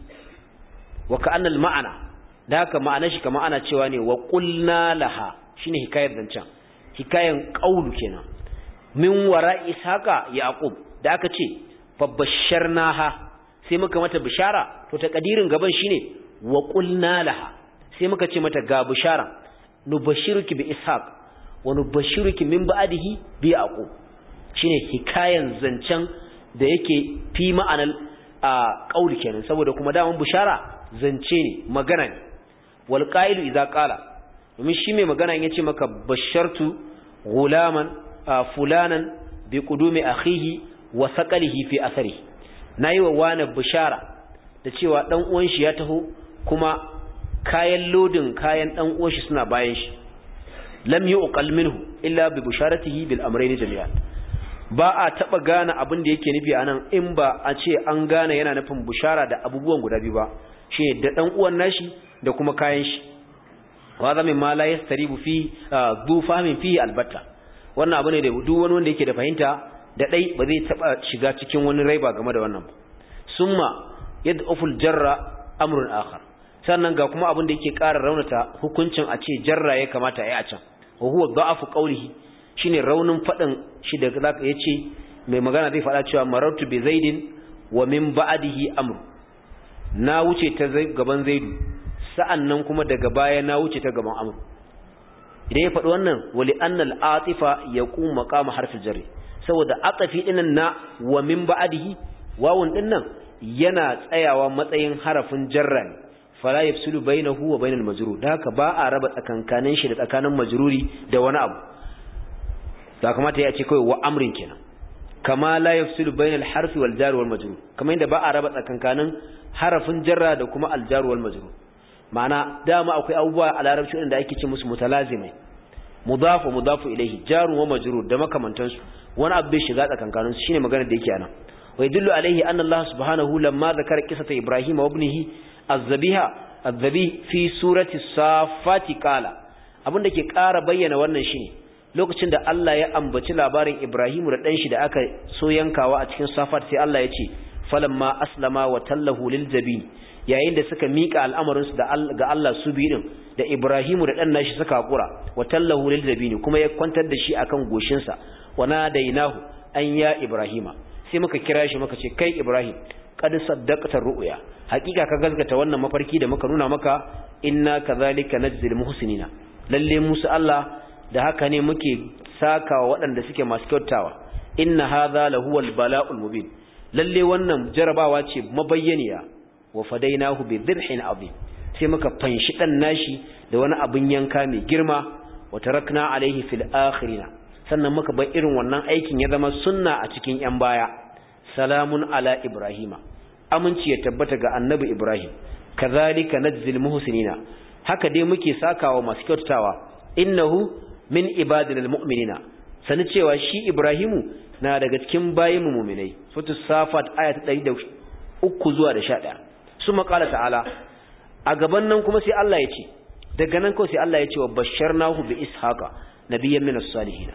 wa ka'anna al-ma'ana, da haka ma'anar shi kamar ana cewa ne wa qulna laha, shine hikayar zancen, hikayan qaulu kenan. min wara ishaqa yaqub, da aka ce fabasharnaha, sai muka mata bishara, to takadirin gaban shine wa qulna laha, sai muka ce mata ga bishara, nubashiruki bi ishaq wa nubashiruki min ba'dihi bi yaqub, shine hikayan zancen da yake fi ma'anar qauli kenan, saboda kuma daman bishara zance ne, magana ne. wal qa'ilu idza qala, domin shi mai magana yace maka bashartu gulaman fulanan bi qudumi akhihi wa saqalihi fi athari, nayi wa wani bishara da cewa dan uwan shi ya taho kuma kayan lodin kayan dan uwan shi suna bayan shi lam yuqal minhu illa bi busharatihi bil amrayn jami'an ba a taba gane abin da yake nufi anan in ba a ce an gane yana nufin bushara da abubuwan guda biyu ba shine da dan uwan nashi da kuma kayan shi wa zama ma la yastaribu fi du fahmin fi albatta wannan abu ne da duk wani wanda yake da fahimta da dai ba zai taba shiga cikin wani raiba game da wannan ba summa yad'uful jarra amrun akhar sannan ga kuma abin da yake ƙara raunata hukuncin a ce jarra ya kamata yayi a can wa huwa da'afu qawlihi shine raunin fadin shi da zaka yace mai magana zai fada cewa marartu bi zaidin wa min ba'dihi amr na wuce ta gaban zaidu sa'annan kuma daga baya na wuce ta gaban amr idan ya faɗi wannan wali annal atifa yaqum maqama harfil jarri saboda atafi dinnan na wa min ba'dihi wawun dinnan yana tsayawa matsayin harafin jarra ne fala yafsulu bainahu wa bainal majrur da haka ba a raba tsakankanin shi da tsakanin majruri da wani abu da kamata ya ce kai wa amrin kenan kama la yafsulu bainal harfi wal jar wal majrur kamar inda ba a raba tsakankanin harafin jarra da kuma al jar wal majrur ma'ana dama akwai abubuwa a larabci inda ake ce musu mutalazimai mudafu mudafu ilayhi jar wa majrur da makamantan su wani abu bai shiga tsakankanin su shine magana da yake anan wa yadullu alayhi anna Allah subhanahu lamma zakara qissata Ibrahim wa ibnihi az-zabiha az-zabi fi surati safati qala abinda ke ƙara bayyana wannan shine lokacin da Allah ya ambaci labarin Ibrahim da dan shi da aka so yankawa a cikin safat sai Allah ya ce falamma aslama wa tallahu lil jabin yayin da suka mika al'amarin su da ga Allah su bi din da Ibrahim da dan nashi suka hakura wa tallahu lil jabin kuma ya kwantar da shi akan goshin sa wa nadainahu an ya Ibrahima sai muka kira shi muka ce kai Ibrahim qad saddaqta ru'ya hakika ka gaskata wannan mafarki da muka nuna maka inna kadhalika najzil muhsinina lalle musu Allah da haka ne muke sakawa waɗanda suke masu kyautawa inna hadha lahuwal bala'ul mubin lalle wannan jarabawa ce mabayyaniya wa fadainahu bi dhibhin azim sai muka fanshi dan nashi da wani abun yanka mai girma wa tarakna alaihi fil akhirina sannan muka bar irin wannan aikin ya zama sunna a cikin yan baya salamun ala ibrahima aminci ya tabbata ga annabi ibrahim kazalika najzil muhsinina haka dai muke sakawa masu kyautawa innahu min ibadil mu'minina sani cewa shi ibrahimu na daga cikin bayin mu'minai sura safat aya ta ɗari da uku zuwa da sha ɗaya suma qala ta'ala a gaban nan kuma sai Allah ya ce daga nan kawai sai Allah ya ce wa basharnahu bi ishaqa nabiyyan min as-salihin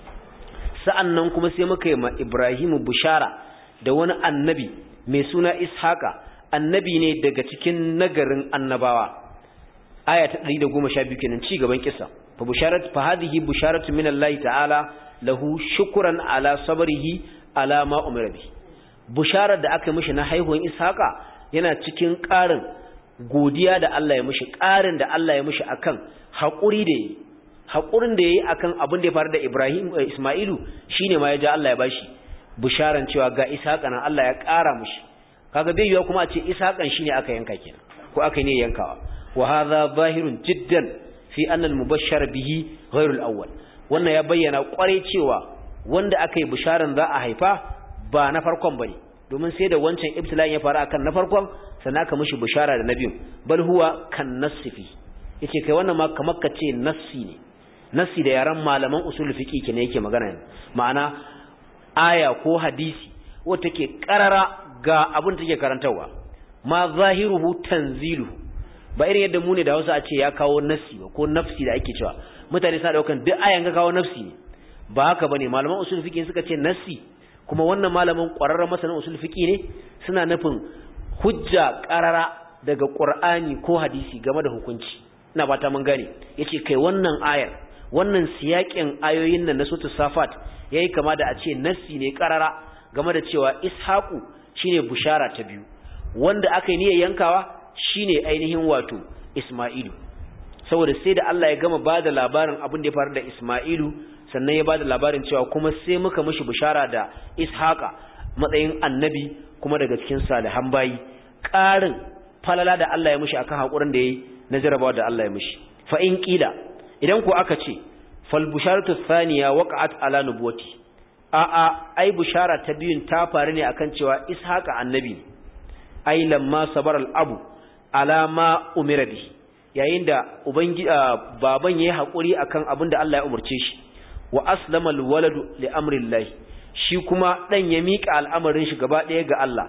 sa'annan kuma sai muka yi ma ibrahimu bushara da wani annabi mai suna ishaqa annabi ne daga cikin nagarin annabawa aya ta ɗari da goma sha biyu kenan ci gaban kissa fa busharat fa hadhihi busharatu min Allah ta'ala lahu shukran ala sabrihi ala ma umira bi busharar da aka mishi na haihuwar ishaqa yana cikin ƙarin godiya da Allah ya mishi ƙarin da Allah ya mishi akan haƙuri da yi haƙurin da yayi akan abin da ya faru da Ibrahim Isma'ilu shine ma ya ja Allah ya bashi busharan cewa ga ishaqa nan Allah ya ƙara mishi kaga bai yiwa kuma a ce ishaqan shine aka yanka kenan ko aka ne yankawa wa hadha zahirun jiddan fi anna al-mubashshar bihi ghayr al-awwal wannan ya bayyana kware cewa wanda aka yi bisharan za a haifa ba na farkon bane domin sai da wancan ibtila'in ya faru akan na farkon sannan aka mishi bishara da nabiyin bal huwa kan nasfi yace kai wannan ma kamar ka ce nassi ne nassi da yaran malaman usul fiqi kenan yake magana ma'ana aya ko hadisi wanda take karara ga abin da take karantawa ma zahiruhu tanziluhu ba irin yadda mu ne da Hausa a ce ya kawo nassi ba ko nafsi da ake cewa mutane suna daukan duk ayan ga kawo nafsi ne ba haka bane malaman usul fiqh suka ce nassi kuma wannan malamin ƙwararren masanin usul fiqh ne suna nufin hujja qarara daga Qur'ani ko hadisi game da hukunci ina fata mun gane yace kai wannan ayar wannan siyakin ayoyin nan na suratul safat yayi kama da a ce nassi ne qarara game da cewa ishaqu shine bushara ta biyu wanda aka yi niyyar yankawa shine ainihin wato Isma'ilu saboda sai da Allah ya gama bada labarin abin da ya faru da Isma'ilu sannan ya bada labarin cewa kuma sai muka mishi bishara da Ishaqa matsayin annabi kuma daga cikin salihan bayi ƙarin falala da Allah ya mishi akan hakurin da yayi na jarabawa da Allah ya mishi fa in qila idan ko aka ce fal busharatu thaniya waqa'at ala nubuwati a a ai bushara ta biyun ta faru ne akan cewa Ishaqa annabi ai lamma sabar al-abu ala ma umira bi yayin da ubangi baban yayi hakuri akan abin da Allah ya umurce shi wa aslama al-waladu li amri Allah shi kuma dan ya mika al'amarin shi gaba daya ga Allah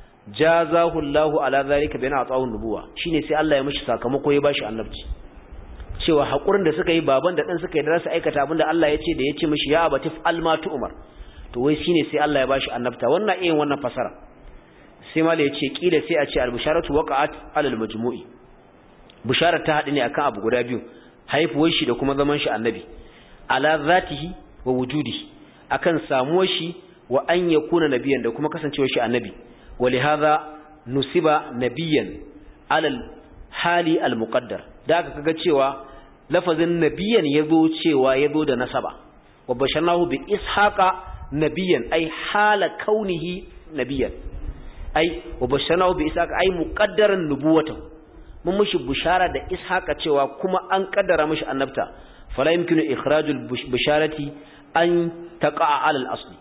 jazahu Allahu ala zalika bi an'atahu nubuwa shine sai Allah ya mishi sakamako ya bashi annabci cewa hakurin da suka yi baban da dan suka yi da su aikata abin da Allah ya ce da ya ce mishi ya abatif almatu umar to wai shine sai Allah ya bashi annabta wannan irin wannan fasara sai mala ya ce kila sai a ce al-bisharatu waqa'at alal majmu'i bisharar ta hadu ne akan abu guda biyu haifuwar shi da kuma zaman shi annabi ala zatihi wa wujudihi akan samuwar shi wa an yakuna nabiyan da kuma kasancewar shi annabi ولهذا نسب نبيا على الحال المقدر da aka kaga cewa lafazin nabiyan yazo cewa yazo da nasaba wa basharnahu bi ishaqa nabiyan ay hala kaunihi nabiyan ay wa basharnahu bi ishaqa ay muqaddaran nubuwatahu mun mushi bushara da ishaqa cewa kuma an kaddara mushi annabta fala yumkinu ikhrajul bisharati an taqa'a ala al-asli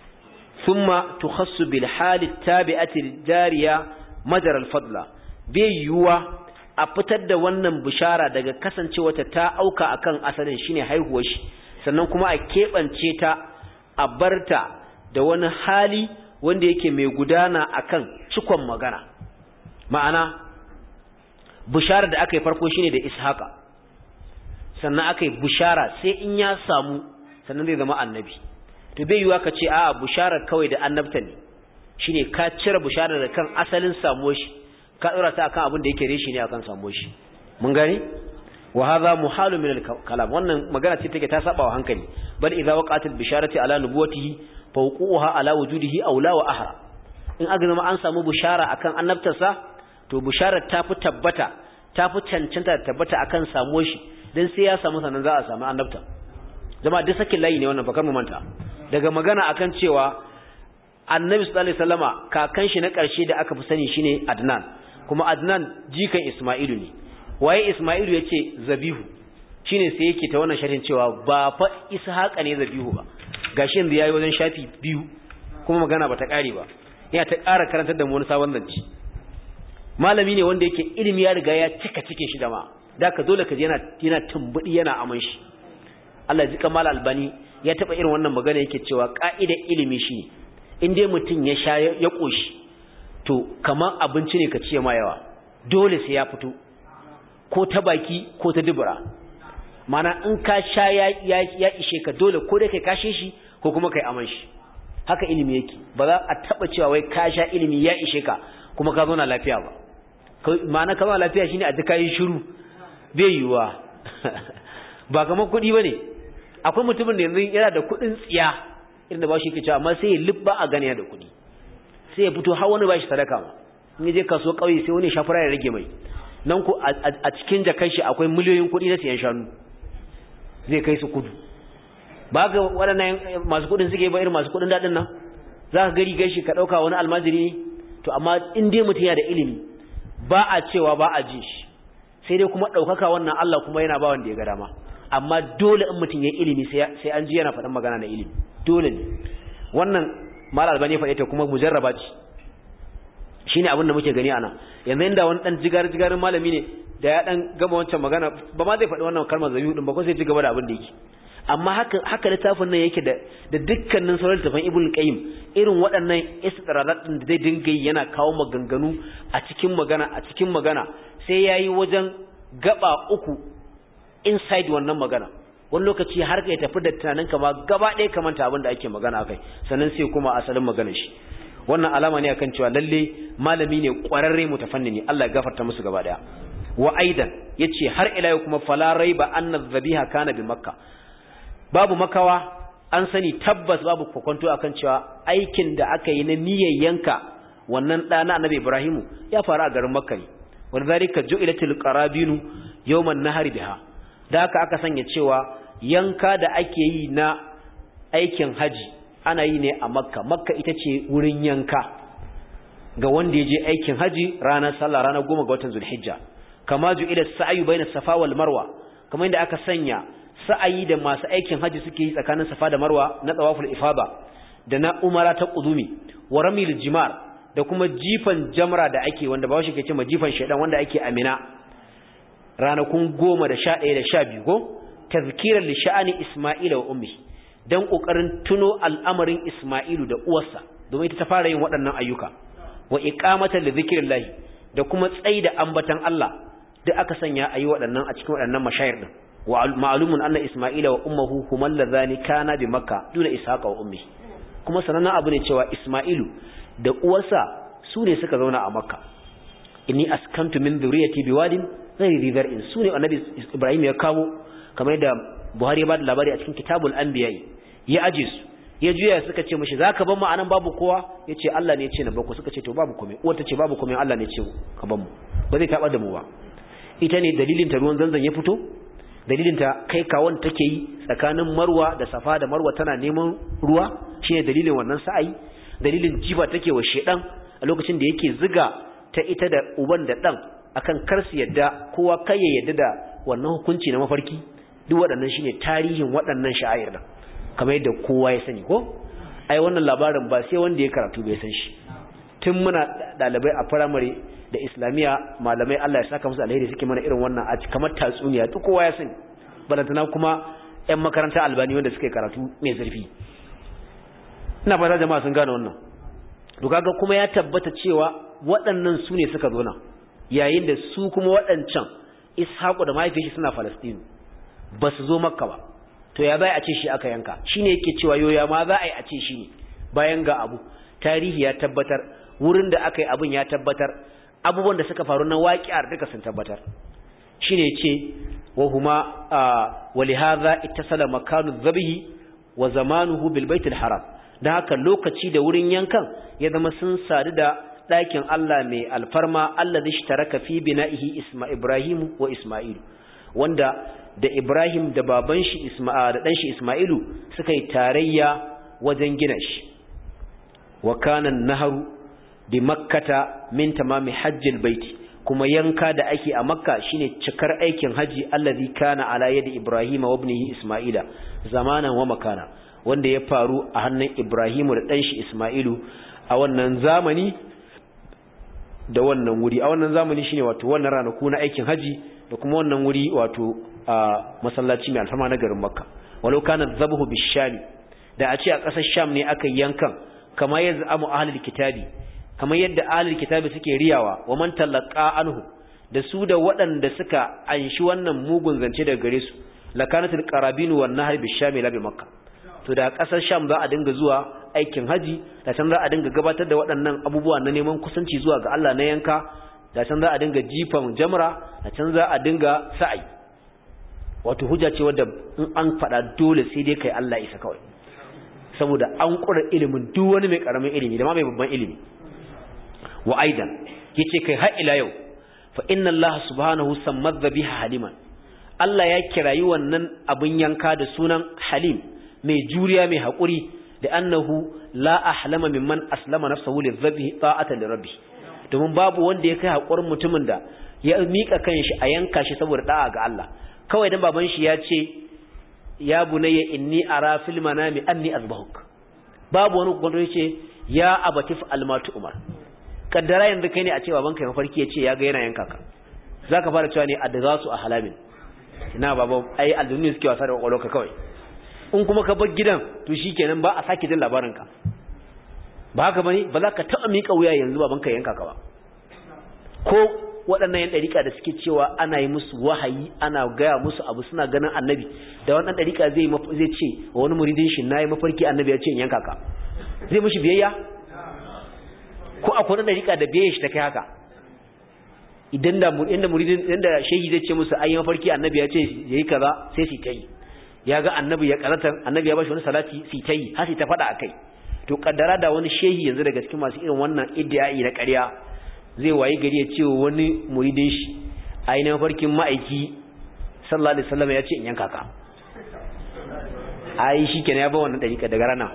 ثم تخص بالحال التابعة الجارية مجرى الفضل بيوا أفتد wannan bishara daga kasancewata ta auka akan asalin shine haihuwar shi sannan kuma a kebance ta a barta da wani hali wanda yake mai gudana akan cikon magana ma'ana bishara da aka yi farko shine da Ishaqa sannan aka yi bishara sai in ya samu sannan zai zama annabi to bai yiwa ka ce a'a bushara kawai da annabta ne shine ka cire bushara da kan asalin samuwar shi ka dora ta akan abin da yake reshi ne akan samuwar shi mun gani wa hadha muhalu min al-kalam wannan magana ce take ta saba wa hankali bal idza waqa'at al-bisharati ala nubuwatihi fa wuquha ala wujudihi aula wa ahra in aka zama an samu bushara akan annabtarsa to busharar ta fi tabbata ta fi cancanta da tabbata akan samuwar shi dan sai ya samu sanan za a samu annabta jama'a duk sakin layi ne wannan bakar mu manta daga magana akan cewa annabi sallallahu alaihi wasallama kakan shi na ƙarshe da aka fi sani shine Adnan kuma Adnan jikan Isma'ilu ne waye Isma'ilu yace Zabihu shine sai yake ta wannan sharhin cewa ba fa Ishaqa ne Zabihu ba gashi yanzu yayi wajen shafi biyu kuma magana bata kare ba yana ta ƙara karantar da mu wani sabon zance malami ne wanda yake ilimi ya riga ya cika cikin shi jama'a da ka dole ka je yana yana tumbudi yana aman shi Allah ji kamal albani ya taba irin wannan magana yake cewa ka'idar ilimi shi in dai mutum ya sha ya koshi to kaman abinci ne ka ciye ma yawa dole sai ya fito ko ta baki ko ta dubura mana in ka sha ya ya ishe ka dole ko dai kai kashe shi ko kuma kai aman shi haka ilimi yake ba za a taba cewa wai ka sha ilimi ya ishe ka kuma ka zauna lafiya ba ma'ana ka zauna lafiya shine a ji kai shiru bai yiwa ba kamar kuɗi bane akwai mutumin da yanzu yana da kuɗin tsiya irin da ba shi ke cewa amma sai ya libba a gane da kuɗi sai ya fito har wani ba shi sadaka ma in je kaso kauye sai wani shafura ya rage mai nan ko a cikin jakan shi akwai miliyoyin kuɗi na siyan shanu zai kai su kudu ba ga waɗannan masu kuɗin suke ba irin masu kuɗin daɗin nan za ka gari gashi ka ɗauka wani almajiri ne to amma in dai mutum yana da ilimi ba a cewa ba a ji shi sai dai kuma ɗaukaka wannan Allah kuma yana ba wanda ya ga dama amma dole in mutum ya ilimi sai an ji yana faɗin magana na ilimi dole ne wannan mal albani faɗe ta kuma mujarraba ce shine abin da muke gani ana yanzu inda wani dan jigar jigarin malami ne da ya dan gama wancan magana ba ma zai faɗi wannan kalmar zabihu din ba ko sai ci gaba da abin da yake amma haka haka littafin nan yake da da dukkanin sauran littafin ibnu qayyim irin waɗannan istidradat din da zai dinga yana kawo maganganu a cikin magana a cikin magana sai yayi wajen gaba uku inside wannan magana wani lokaci har ka tafi da tunanin ka ma gaba ɗaya kamanta abin da ake magana akai sannan sai kuma asalin maganar shi wannan alama ne akan cewa lalle malami ne ƙwararre mutafannini Allah ya gafarta musu gaba ɗaya wa aidan yace har ila yau kuma fala raiba anna dhabiha kana bi makka babu makawa an sani tabbas babu kokonto akan cewa aikin da aka yi na niyyar yanka wannan da na annabi Ibrahimu ya faru a garin Makka ne walzalika ju'ilatil qarabinu yawman nahari biha da haka aka sanya cewa yanka da ake yi na aikin haji ana yi ne a Makka Makka ita ce wurin yanka ga wanda ya je aikin haji ranar sallah ranar goma ga watan Zulhijja kama ju'ila sa'yu bayna Safa wal Marwa kamar inda aka sanya sa'ayi da masu aikin haji suke yi tsakanin Safa da Marwa na tawaful ifada da na umara ta qudumi wa ramil jimar da kuma jifan jamra da ake wanda ba shi ke ce ma jifan shaidan wanda ake amina ranakun goma da sha ɗaya da sha biyu ko tazkiran li sha'ani Isma'ila wa ummi dan kokarin tuno al'amarin Isma'ilu da uwarsa domin ita ta fara yin waɗannan ayyuka wa iqamatan li dhikrillah da kuma tsaida ambatan Allah duk aka sanya ayi waɗannan a cikin waɗannan mashayir din wa ma'lumun anna Isma'ila wa ummuhu humal ladhani kana bi Makka duna Ishaqa wa ummi kuma sanannen abu ne cewa Isma'ilu da uwarsa su ne suka zauna a Makka inni askantu min dhurriyyati biwadin ghairi dhi zar'in su ne annabi Ibrahim ya kawo kamar da Buhari ya bada labari a cikin Kitabul Anbiya ya aje su ya juya suka ce mishi zaka ban mu anan babu kowa yace Allah ne ya ce na bako suka ce to babu komai uwar ta ce babu komai Allah ne ya ce ka ban mu ba zai taɓa da mu ba ita ne dalilin ta ruwan zanzan ya fito dalilin ta kai kawon take yi tsakanin Marwa da Safa da Marwa tana neman ruwa shine dalilin wannan sa'ayi dalilin jiba take wa shedan a lokacin da yake ziga ta ita da uban da dan akan kar su yadda kowa kai ya yadda da wannan hukunci na mafarki duk waɗannan shine tarihin waɗannan sha'air din kamar yadda kowa ya sani ko ai wannan labarin ba sai wanda ya karatu bai san shi tun muna dalibai a primary da islamiya malamai Allah ya saka musu alheri suke mana irin wannan a kamar tatsuniya duk kowa ya sani balantana kuma ƴan makaranta albani wanda suke karatu mai zurfi ina fata jama'a sun gane wannan to kaga kuma ya tabbata cewa waɗannan su ne suka zo nan yayin da su kuma waɗancan Ishaqu da mahaifiyarsa suna Palestine ba su zo Makka ba to ya bai a ce shi aka yanka shine yake cewa yoya ma za a yi a ce shi ne bayan ga abu tarihi ya tabbatar wurin da aka yi abun ya tabbatar abubuwan da suka faru na waƙiyar duka sun tabbatar shine yace wa huma wa li hadha ittasala makanu dhabhi wa zamanuhu bil baitil haram dan haka lokaci da wurin yankan ya zama sun sadu da ɗakin Allah mai alfarma allazi ishtaraka fi bina'ihi isma Ibrahim wa Isma'il wanda da Ibrahim da baban shi Isma'il da dan shi Isma'ilu suka yi tarayya wajen gina shi wa kana an-nahru bi makkata min tamami hajjil baiti kuma yanka da ake a makka shine cikar aikin haji allazi kana ala yadi Ibrahim wa ibnihi Isma'ila zamanan wa makana wanda ya faru a hannun Ibrahim da dan shi Isma'ilu a wannan zamani da wannan wuri a wannan zamani shine wato wannan ranaku na aikin haji da kuma wannan wuri wato a masallaci mai alfarma na garin Makka walau kana dhabhu bishami da a ce a ƙasar Sham ne aka yankan kamar yadda amu ahlul kitabi kamar yadda ahlul kitabi suke riyawa wa man talaqa anhu da su da waɗanda suka anshi wannan mugun zance daga gare su lakanatul qarabin wan nahr bishami la bi Makka to da ƙasar Sham za a dinga zuwa aikin haji da san za a dinga gabatar da waɗannan abubuwa na neman kusanci zuwa ga Allah na yanka da san za a dinga jifan jamra da can za a dinga sa'i wato hujja ce wadda in an faɗa dole sai dai kai Allah isa kawai saboda an ƙura ilimin duk wani mai ƙaramin ilimi da ma mai babban ilimi wa aidan yace kai har ila yau fa inna Allah subhanahu samma biha haliman Allah ya kirayi wannan abin yanka da sunan halim mai juriya mai haƙuri da annahu la ahlama mimman aslama nafsahu lidhabi ta'atan lirabbi domin babu wanda ya kai haƙurin mutumin da ya mika kanshi a yanka shi saboda da'a ga Allah kawai dan baban shi ya ce ya bunayya inni ara fil manami anni azbahuk babu wani gwando yace ya abatif almatu umar kaddara yanzu kai ne a ce baban kai mafarki yace ya ga yana yanka ka zaka fara cewa ne adgasu a halamin ina baba ai aljunni suke wasa da kwakwalwarka kawai in kuma ka bar gidan to shikenan ba a sake jin labarin ka ba haka bane ba za ka taɓa mika wuya yanzu baban ka yanka ka ba ko waɗannan yan ɗariƙa da suke cewa ana yi musu wahayi ana gaya musu abu suna ganin annabi da wannan ɗariƙa zai zai ce wa wani muridin shi nayi mafarki annabi ya ce in yanka ka zai mishi biyayya ko akwai wani ɗariƙa da biyayya shi ta kai haka idan da inda muridin inda shehi zai ce musu ayi mafarki annabi ya ce yayi kaza sai su kai ya ga annabi ya karanta annabi ya bashi wani salati su kai har su ta faɗa akai to kaddara da wani shehi yanzu daga cikin masu irin wannan iddiai na ƙarya zai wayi gari ya ce wani muridin shi ainihin farkin ma'aiki sallallahu alaihi wasallam ya ce in yanka ka ai shikenan ya ba wannan dariƙa daga rana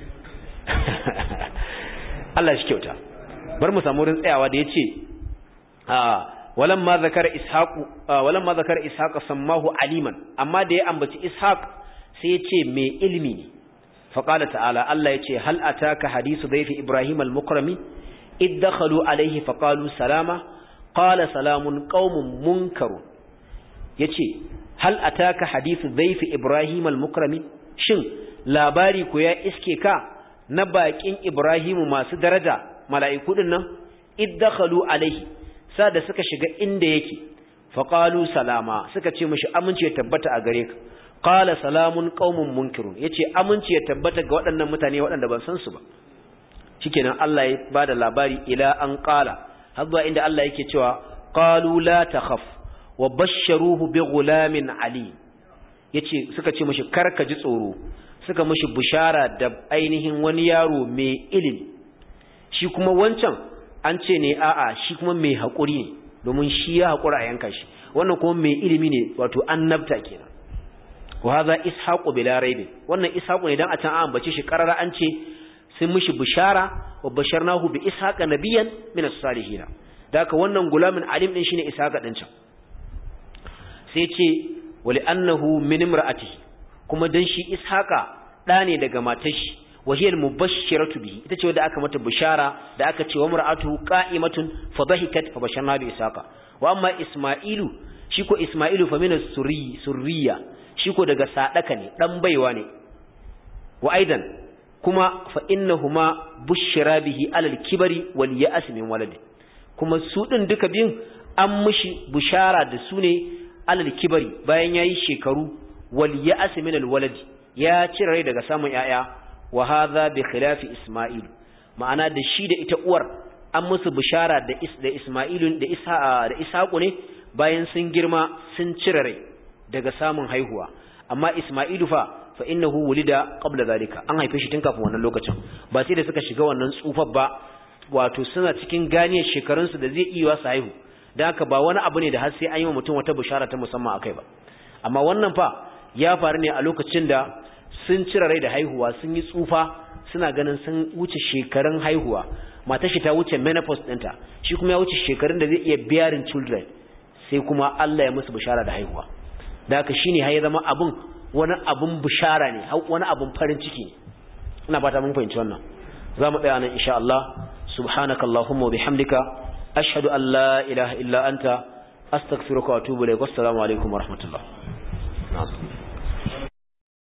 Allah shi kyauta bar mu samu wurin tsayawa da yace ah walamma zakara ishaqu walamma zakara ishaq sammahu aliman amma da ya ambaci ishaq sai ya ce mai ilimi ne fa qala ta'ala Allah ya ce hal ataka hadisu dayfi ibrahim al-mukrami iddakhalu alayhi faqalu salama qala salamun qaumun munkarun yace hal ataka hadithu dhayf ibrahim al-mukrami shin labari ko ya iske ka na bakin ibrahimu masu daraja mala'iku din nan iddakhalu alayhi sada suka shiga inda yake faqalu salama suka ce mishi aminci ya tabbata a gare ka qala salamun qaumun munkirun yace aminci ya tabbata ga waɗannan mutane waɗanda ban san su ba shikenan Allah ya bada labari ila an qala har zuwa inda Allah yake cewa qalu la takhaf wa basharuhu bi ghulamin ali yace suka ce mishi karka ji tsoro suka mishi bushara da ainihin wani yaro mai ilimi shi kuma wancan an ce ne a'a shi kuma mai hakuri ne domin shi ya hakura a yanka shi wannan kuma mai ilimi ne wato annabta kenan wa hadha ishaqu bila raib wannan ishaqu ne dan a can an ambace shi karara an ce sun mishi bishara wa basharnahu bi ishaqa nabiyyan min as-salihin daka wannan gulamin alim din shine ishaqa din can sai ce wali annahu min imra'atihi kuma dan shi ishaqa da ne daga matar shi wa hiya al-mubashshiratu bihi ita ce wanda aka mata bishara da aka ce wa mar'atu qa'imatun fa dhahikat fa basharna bi ishaqa wa amma isma'ilu shi ko isma'ilu fa min as-surri surriya shi ko daga sadaka ne dan baiwa ne wa aidan kuma fa innahuma bushira bihi alal kibari wal ya'as min walad kuma su din duka biyun an mishi bushara da su ne alal kibari bayan yayi shekaru wal ya'as min al walad ya cire rai daga samun yaya wa hadha bi khilafi isma'il ma'ana da shi da ita uwar an musu bushara da is da isma'ilun da isa da ishaqu ne bayan sun girma sun cire rai daga samun haihuwa amma isma'ilu fa fa innahu wulida qabla zalika an haife shi tun kafin wannan lokacin ba sai da suka shiga wannan tsufar ba wato suna cikin ganiyar shekarun su da zai iya su haihu dan haka ba wani abu ne da har sai an yi wa mutum wata bishara ta musamman akai ba amma wannan fa ya faru ne a lokacin da sun cire rai da haihuwa sun yi tsufa suna ganin sun wuce shekarun haihuwa matar shi ta wuce menopause ɗinta shi kuma ya wuce shekarun da zai iya bearing children sai kuma Allah ya musu bishara da haihuwa da haka shine har ya zama abun wani abun bishara ne wani abun farin ciki ne ina fata mun fahimci wannan zamu tsaya nan insha Allah subhanakallahumma wa bihamdika ashhadu an la ilaha illa anta astaghfiruka wa atubu ilaik. Assalamu alaikum wa rahmatullah.